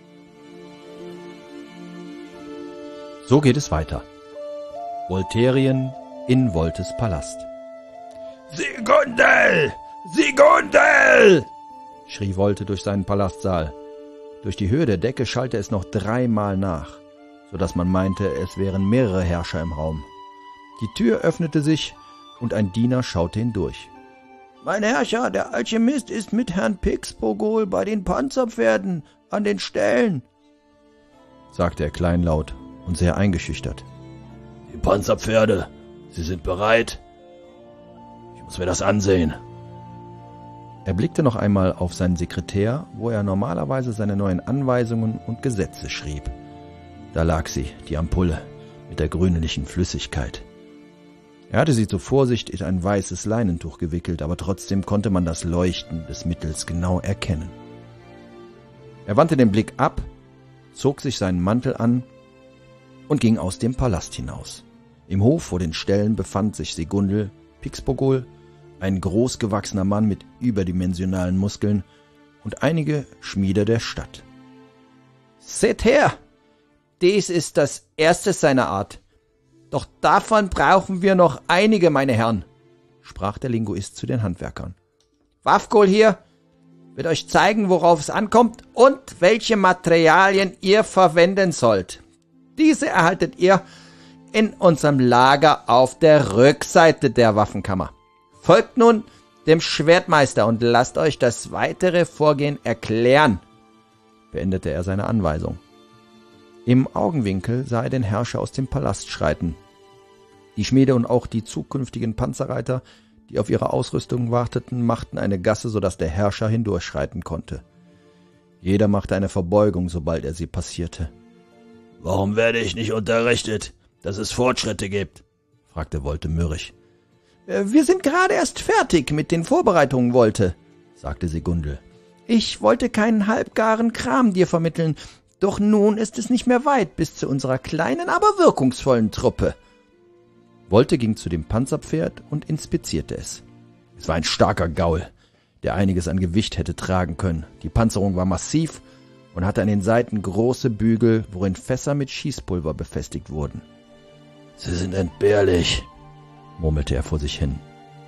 So geht es weiter. Volterien in Voltes Palast. Sigundel! Sigundel! Schrie Volte durch seinen Palastsaal. Durch die Höhe der Decke schallte es noch 3-mal nach, so dass man meinte, es wären mehrere Herrscher im Raum. Die Tür öffnete sich und ein Diener schaute hindurch. »Mein Herrscher, der Alchemist ist mit Herrn Pixpogol bei den Panzerpferden an den Ställen«, sagte er kleinlaut und sehr eingeschüchtert. »Die Panzerpferde, sie sind bereit? Ich muss mir das ansehen.« Er blickte noch einmal auf seinen Sekretär, wo er normalerweise seine neuen Anweisungen und Gesetze schrieb. Da lag sie, die Ampulle, mit der grünlichen Flüssigkeit. Er hatte sie zur Vorsicht in ein weißes Leinentuch gewickelt, aber trotzdem konnte man das Leuchten des Mittels genau erkennen. Er wandte den Blick ab, zog sich seinen Mantel an und ging aus dem Palast hinaus. Im Hof vor den Ställen befand sich Sigundel Pixpogul, ein großgewachsener Mann mit überdimensionalen Muskeln und einige Schmiede der Stadt. »Seht her! Dies ist das erste seiner Art. Doch davon brauchen wir noch einige, meine Herren«, sprach der Linguist zu den Handwerkern. »Wafgol hier wird euch zeigen, worauf es ankommt und welche Materialien ihr verwenden sollt. Diese erhaltet ihr in unserem Lager auf der Rückseite der Waffenkammer. Folgt nun dem Schwertmeister und lasst euch das weitere Vorgehen erklären«, beendete er seine Anweisung. Im Augenwinkel sah er den Herrscher aus dem Palast schreiten. Die Schmiede und auch die zukünftigen Panzerreiter, die auf ihre Ausrüstung warteten, machten eine Gasse, sodass der Herrscher hindurchschreiten konnte. Jeder machte eine Verbeugung, sobald er sie passierte. »Warum werde ich nicht unterrichtet, dass es Fortschritte gibt?« fragte Wolte mürrisch. »Wir sind gerade erst fertig mit den Vorbereitungen, Wolte«, sagte Sigundel. »Ich wollte keinen halbgaren Kram dir vermitteln, doch nun ist es nicht mehr weit bis zu unserer kleinen, aber wirkungsvollen Truppe.« Wolte ging zu dem Panzerpferd und inspizierte es. Es war ein starker Gaul, der einiges an Gewicht hätte tragen können. Die Panzerung war massiv und hatte an den Seiten große Bügel, worin Fässer mit Schießpulver befestigt wurden. »Sie sind entbehrlich«, murmelte er vor sich hin.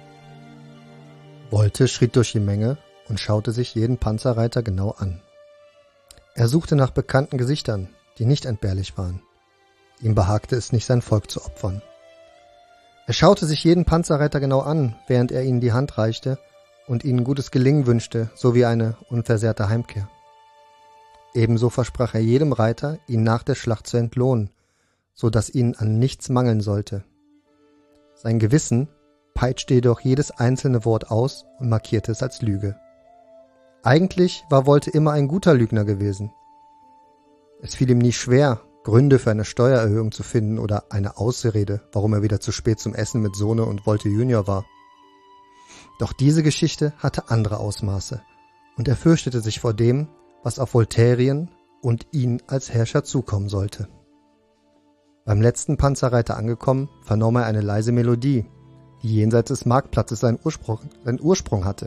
Wolte schritt durch die Menge und schaute sich jeden Panzerreiter genau an. Er suchte nach bekannten Gesichtern, die nicht entbehrlich waren. Ihm behagte es nicht, sein Volk zu opfern. Er schaute sich jeden Panzerreiter genau an, während er ihnen die Hand reichte und ihnen gutes Gelingen wünschte, sowie eine unversehrte Heimkehr. Ebenso versprach er jedem Reiter, ihn nach der Schlacht zu entlohnen, so dass ihnen an nichts mangeln sollte. Sein Gewissen peitschte jedoch jedes einzelne Wort aus und markierte es als Lüge. Eigentlich war Wolte immer ein guter Lügner gewesen. Es fiel ihm nie schwer, Gründe für eine Steuererhöhung zu finden oder eine Ausrede, warum er wieder zu spät zum Essen mit Sohne und Wolte Junior war. Doch diese Geschichte hatte andere Ausmaße und er fürchtete sich vor dem, was auf Volterien und ihn als Herrscher zukommen sollte. Beim letzten Panzerreiter angekommen, vernahm er eine leise Melodie, die jenseits des Marktplatzes seinen Ursprung hatte.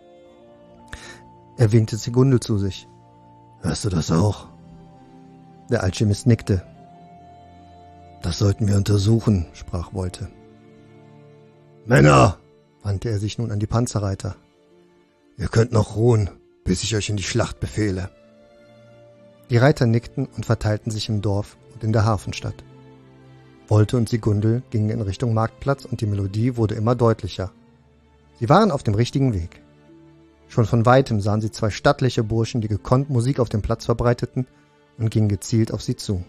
Er winkte Sigundel zu sich. »Hörst du das auch?« Der Alchemist nickte. »Das sollten wir untersuchen«, sprach Wolte. »Männer«, wandte er sich nun an die Panzerreiter, »ihr könnt noch ruhen, bis ich euch in die Schlacht befehle.« Die Reiter nickten und verteilten sich im Dorf und in der Hafenstadt. Wolte und Sigundel gingen in Richtung Marktplatz und die Melodie wurde immer deutlicher. Sie waren auf dem richtigen Weg. Schon von weitem sahen sie zwei stattliche Burschen, die gekonnt Musik auf dem Platz verbreiteten, und gingen gezielt auf sie zu.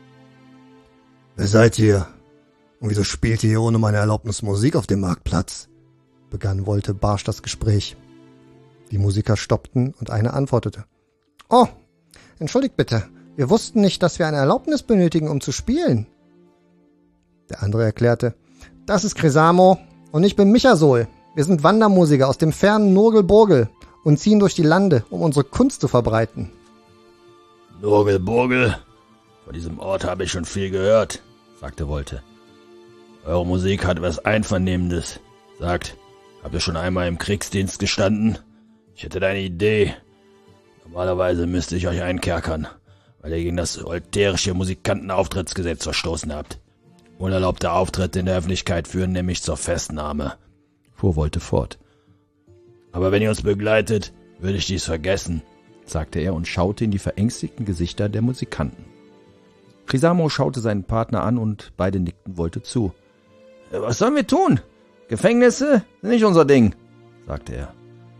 »Wer seid ihr? Und wieso spielt ihr hier ohne meine Erlaubnis Musik auf dem Marktplatz?« begann Wolte barsch das Gespräch. Die Musiker stoppten und einer antwortete. »Oh, entschuldigt bitte, wir wussten nicht, dass wir eine Erlaubnis benötigen, um zu spielen.« Der andere erklärte. »Das ist Cresamo und ich bin Michasol. Wir sind Wandermusiker aus dem fernen Nurgelburgel und ziehen durch die Lande, um unsere Kunst zu verbreiten.« »Nurgelburgel? Von diesem Ort habe ich schon viel gehört«, sagte Wolte. »Eure Musik hat was Einvernehmendes. Sagt, habt ihr schon einmal im Kriegsdienst gestanden? Ich hätte da eine Idee. Normalerweise müsste ich euch einkerkern, weil ihr gegen das volterische Musikantenauftrittgesetz verstoßen habt. Unerlaubte Auftritte in der Öffentlichkeit führen nämlich zur Festnahme«, fuhr Wolte fort. »Aber wenn ihr uns begleitet, würde ich dies vergessen«, sagte er und schaute in die verängstigten Gesichter der Musikanten. Crisamo schaute seinen Partner an und beide nickten Wolte zu. »Was sollen wir tun? Gefängnisse sind nicht unser Ding«, sagte er.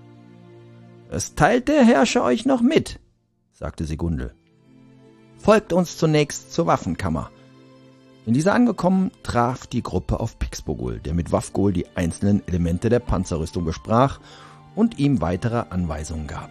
»Es teilt der Herrscher euch noch mit«, sagte Sigundel. »Folgt uns zunächst zur Waffenkammer.« In dieser angekommen, traf die Gruppe auf Pixpogul, der mit Wafgol die einzelnen Elemente der Panzerrüstung besprach und ihm weitere Anweisungen gab.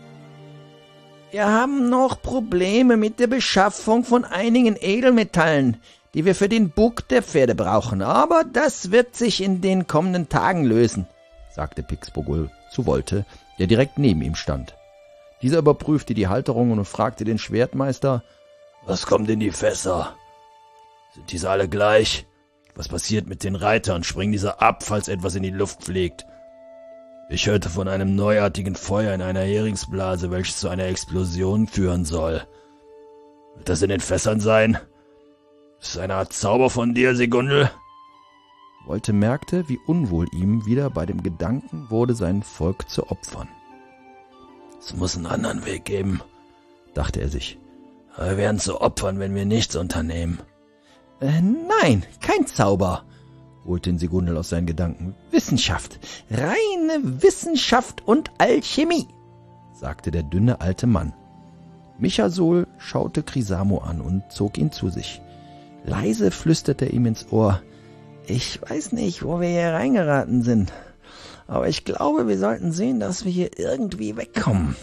Wir haben noch Probleme mit der Beschaffung von einigen Edelmetallen, die wir für den Bug der Pferde brauchen, aber das wird sich in den kommenden Tagen lösen, sagte Pixbogul zu Wolte, der direkt neben ihm stand. Dieser überprüfte die Halterungen und fragte den Schwertmeister: Was kommt in die Fässer? Sind diese alle gleich? Was passiert mit den Reitern? Springen diese ab, falls etwas in die Luft fliegt? Ich hörte von einem neuartigen Feuer in einer Heringsblase, welches zu einer Explosion führen soll. Wird das in den Fässern sein? Ist das eine Art Zauber von dir, Sigundel? Wolte merkte, wie unwohl ihm wieder bei dem Gedanken wurde, sein Volk zu opfern. Es muss einen anderen Weg geben, dachte er sich. Aber wir werden zu Opfern, wenn wir nichts unternehmen. Nein, kein Zauber, holte ihn Sigundel aus seinen Gedanken. Wissenschaft, reine Wissenschaft und Alchemie, sagte der dünne alte Mann. Michasol schaute Crisamo an und zog ihn zu sich. Leise flüsterte er ihm ins Ohr: Ich weiß nicht, wo wir hier reingeraten sind, aber ich glaube, wir sollten sehen, dass wir hier irgendwie wegkommen.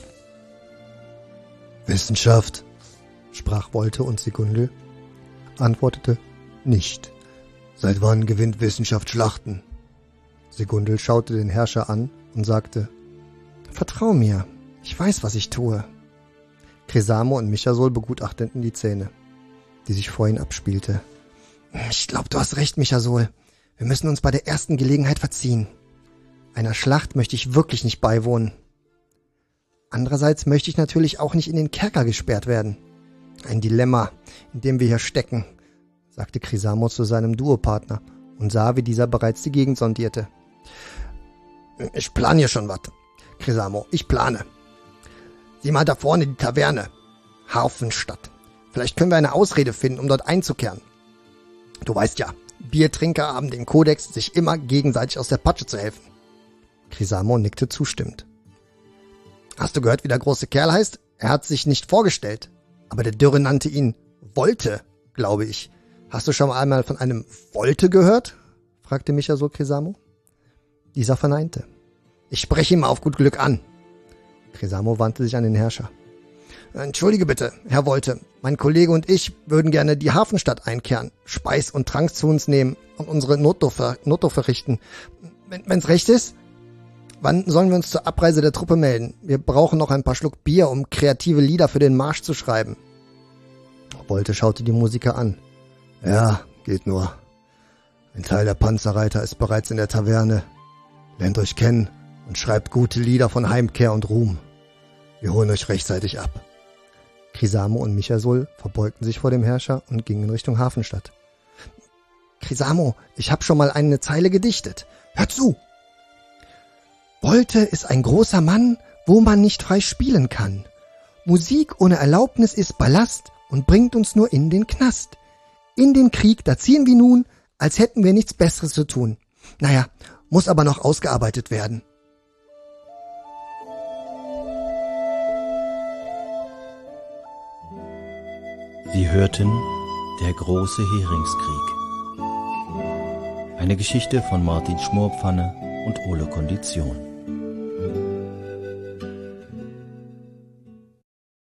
Wissenschaft, sprach Wolte, und Sigundel antwortete: Nicht. Seit wann gewinnt Wissenschaft Schlachten? Sigundel schaute den Herrscher an und sagte: Vertrau mir, ich weiß, was ich tue. Crisamo und Michasol begutachteten die Szene, die sich vor ihnen abspielte. Ich glaube, du hast recht, Michasol. Wir müssen uns bei der ersten Gelegenheit verziehen. Einer Schlacht möchte ich wirklich nicht beiwohnen. Andererseits möchte ich natürlich auch nicht in den Kerker gesperrt werden. Ein Dilemma, in dem wir hier stecken, sagte Crisamo zu seinem Duopartner und sah, wie dieser bereits die Gegend sondierte. Ich plane hier schon was, Crisamo, ich plane. Sieh mal da vorne die Taverne. Hafenstadt. Vielleicht können wir eine Ausrede finden, um dort einzukehren. Du weißt ja, Biertrinker haben den Kodex, sich immer gegenseitig aus der Patsche zu helfen. Crisamo nickte zustimmend. Hast du gehört, wie der große Kerl heißt? Er hat sich nicht vorgestellt, aber der Dürre nannte ihn Wolte, glaube ich. Hast du schon einmal von einem Wolte gehört? Fragte Michasol Crisamo. Dieser verneinte. Ich spreche ihn mal auf gut Glück an. Crisamo wandte sich an den Herrscher. Entschuldige bitte, Herr Wolte, mein Kollege und ich würden gerne die Hafenstadt einkehren, Speis und Trank zu uns nehmen und unsere Notdurft verrichten. Wenn's recht ist? Wann sollen wir uns zur Abreise der Truppe melden? Wir brauchen noch ein paar Schluck Bier, um kreative Lieder für den Marsch zu schreiben. Wolte schaute die Musiker an. Ja, geht nur. Ein Teil der Panzerreiter ist bereits in der Taverne. Lernt euch kennen und schreibt gute Lieder von Heimkehr und Ruhm. Wir holen euch rechtzeitig ab. Crisamo und Michasol verbeugten sich vor dem Herrscher und gingen in Richtung Hafenstadt. Crisamo, ich habe schon mal eine Zeile gedichtet. Hör zu! Wolte ist ein großer Mann, wo man nicht frei spielen kann. Musik ohne Erlaubnis ist Ballast und bringt uns nur in den Knast. In den Krieg, da ziehen wir nun, als hätten wir nichts Besseres zu tun. Naja, muss aber noch ausgearbeitet werden. Sie hörten Der große Heringskrieg. Eine Geschichte von Martin Schmorpfanne und Ole Kondition.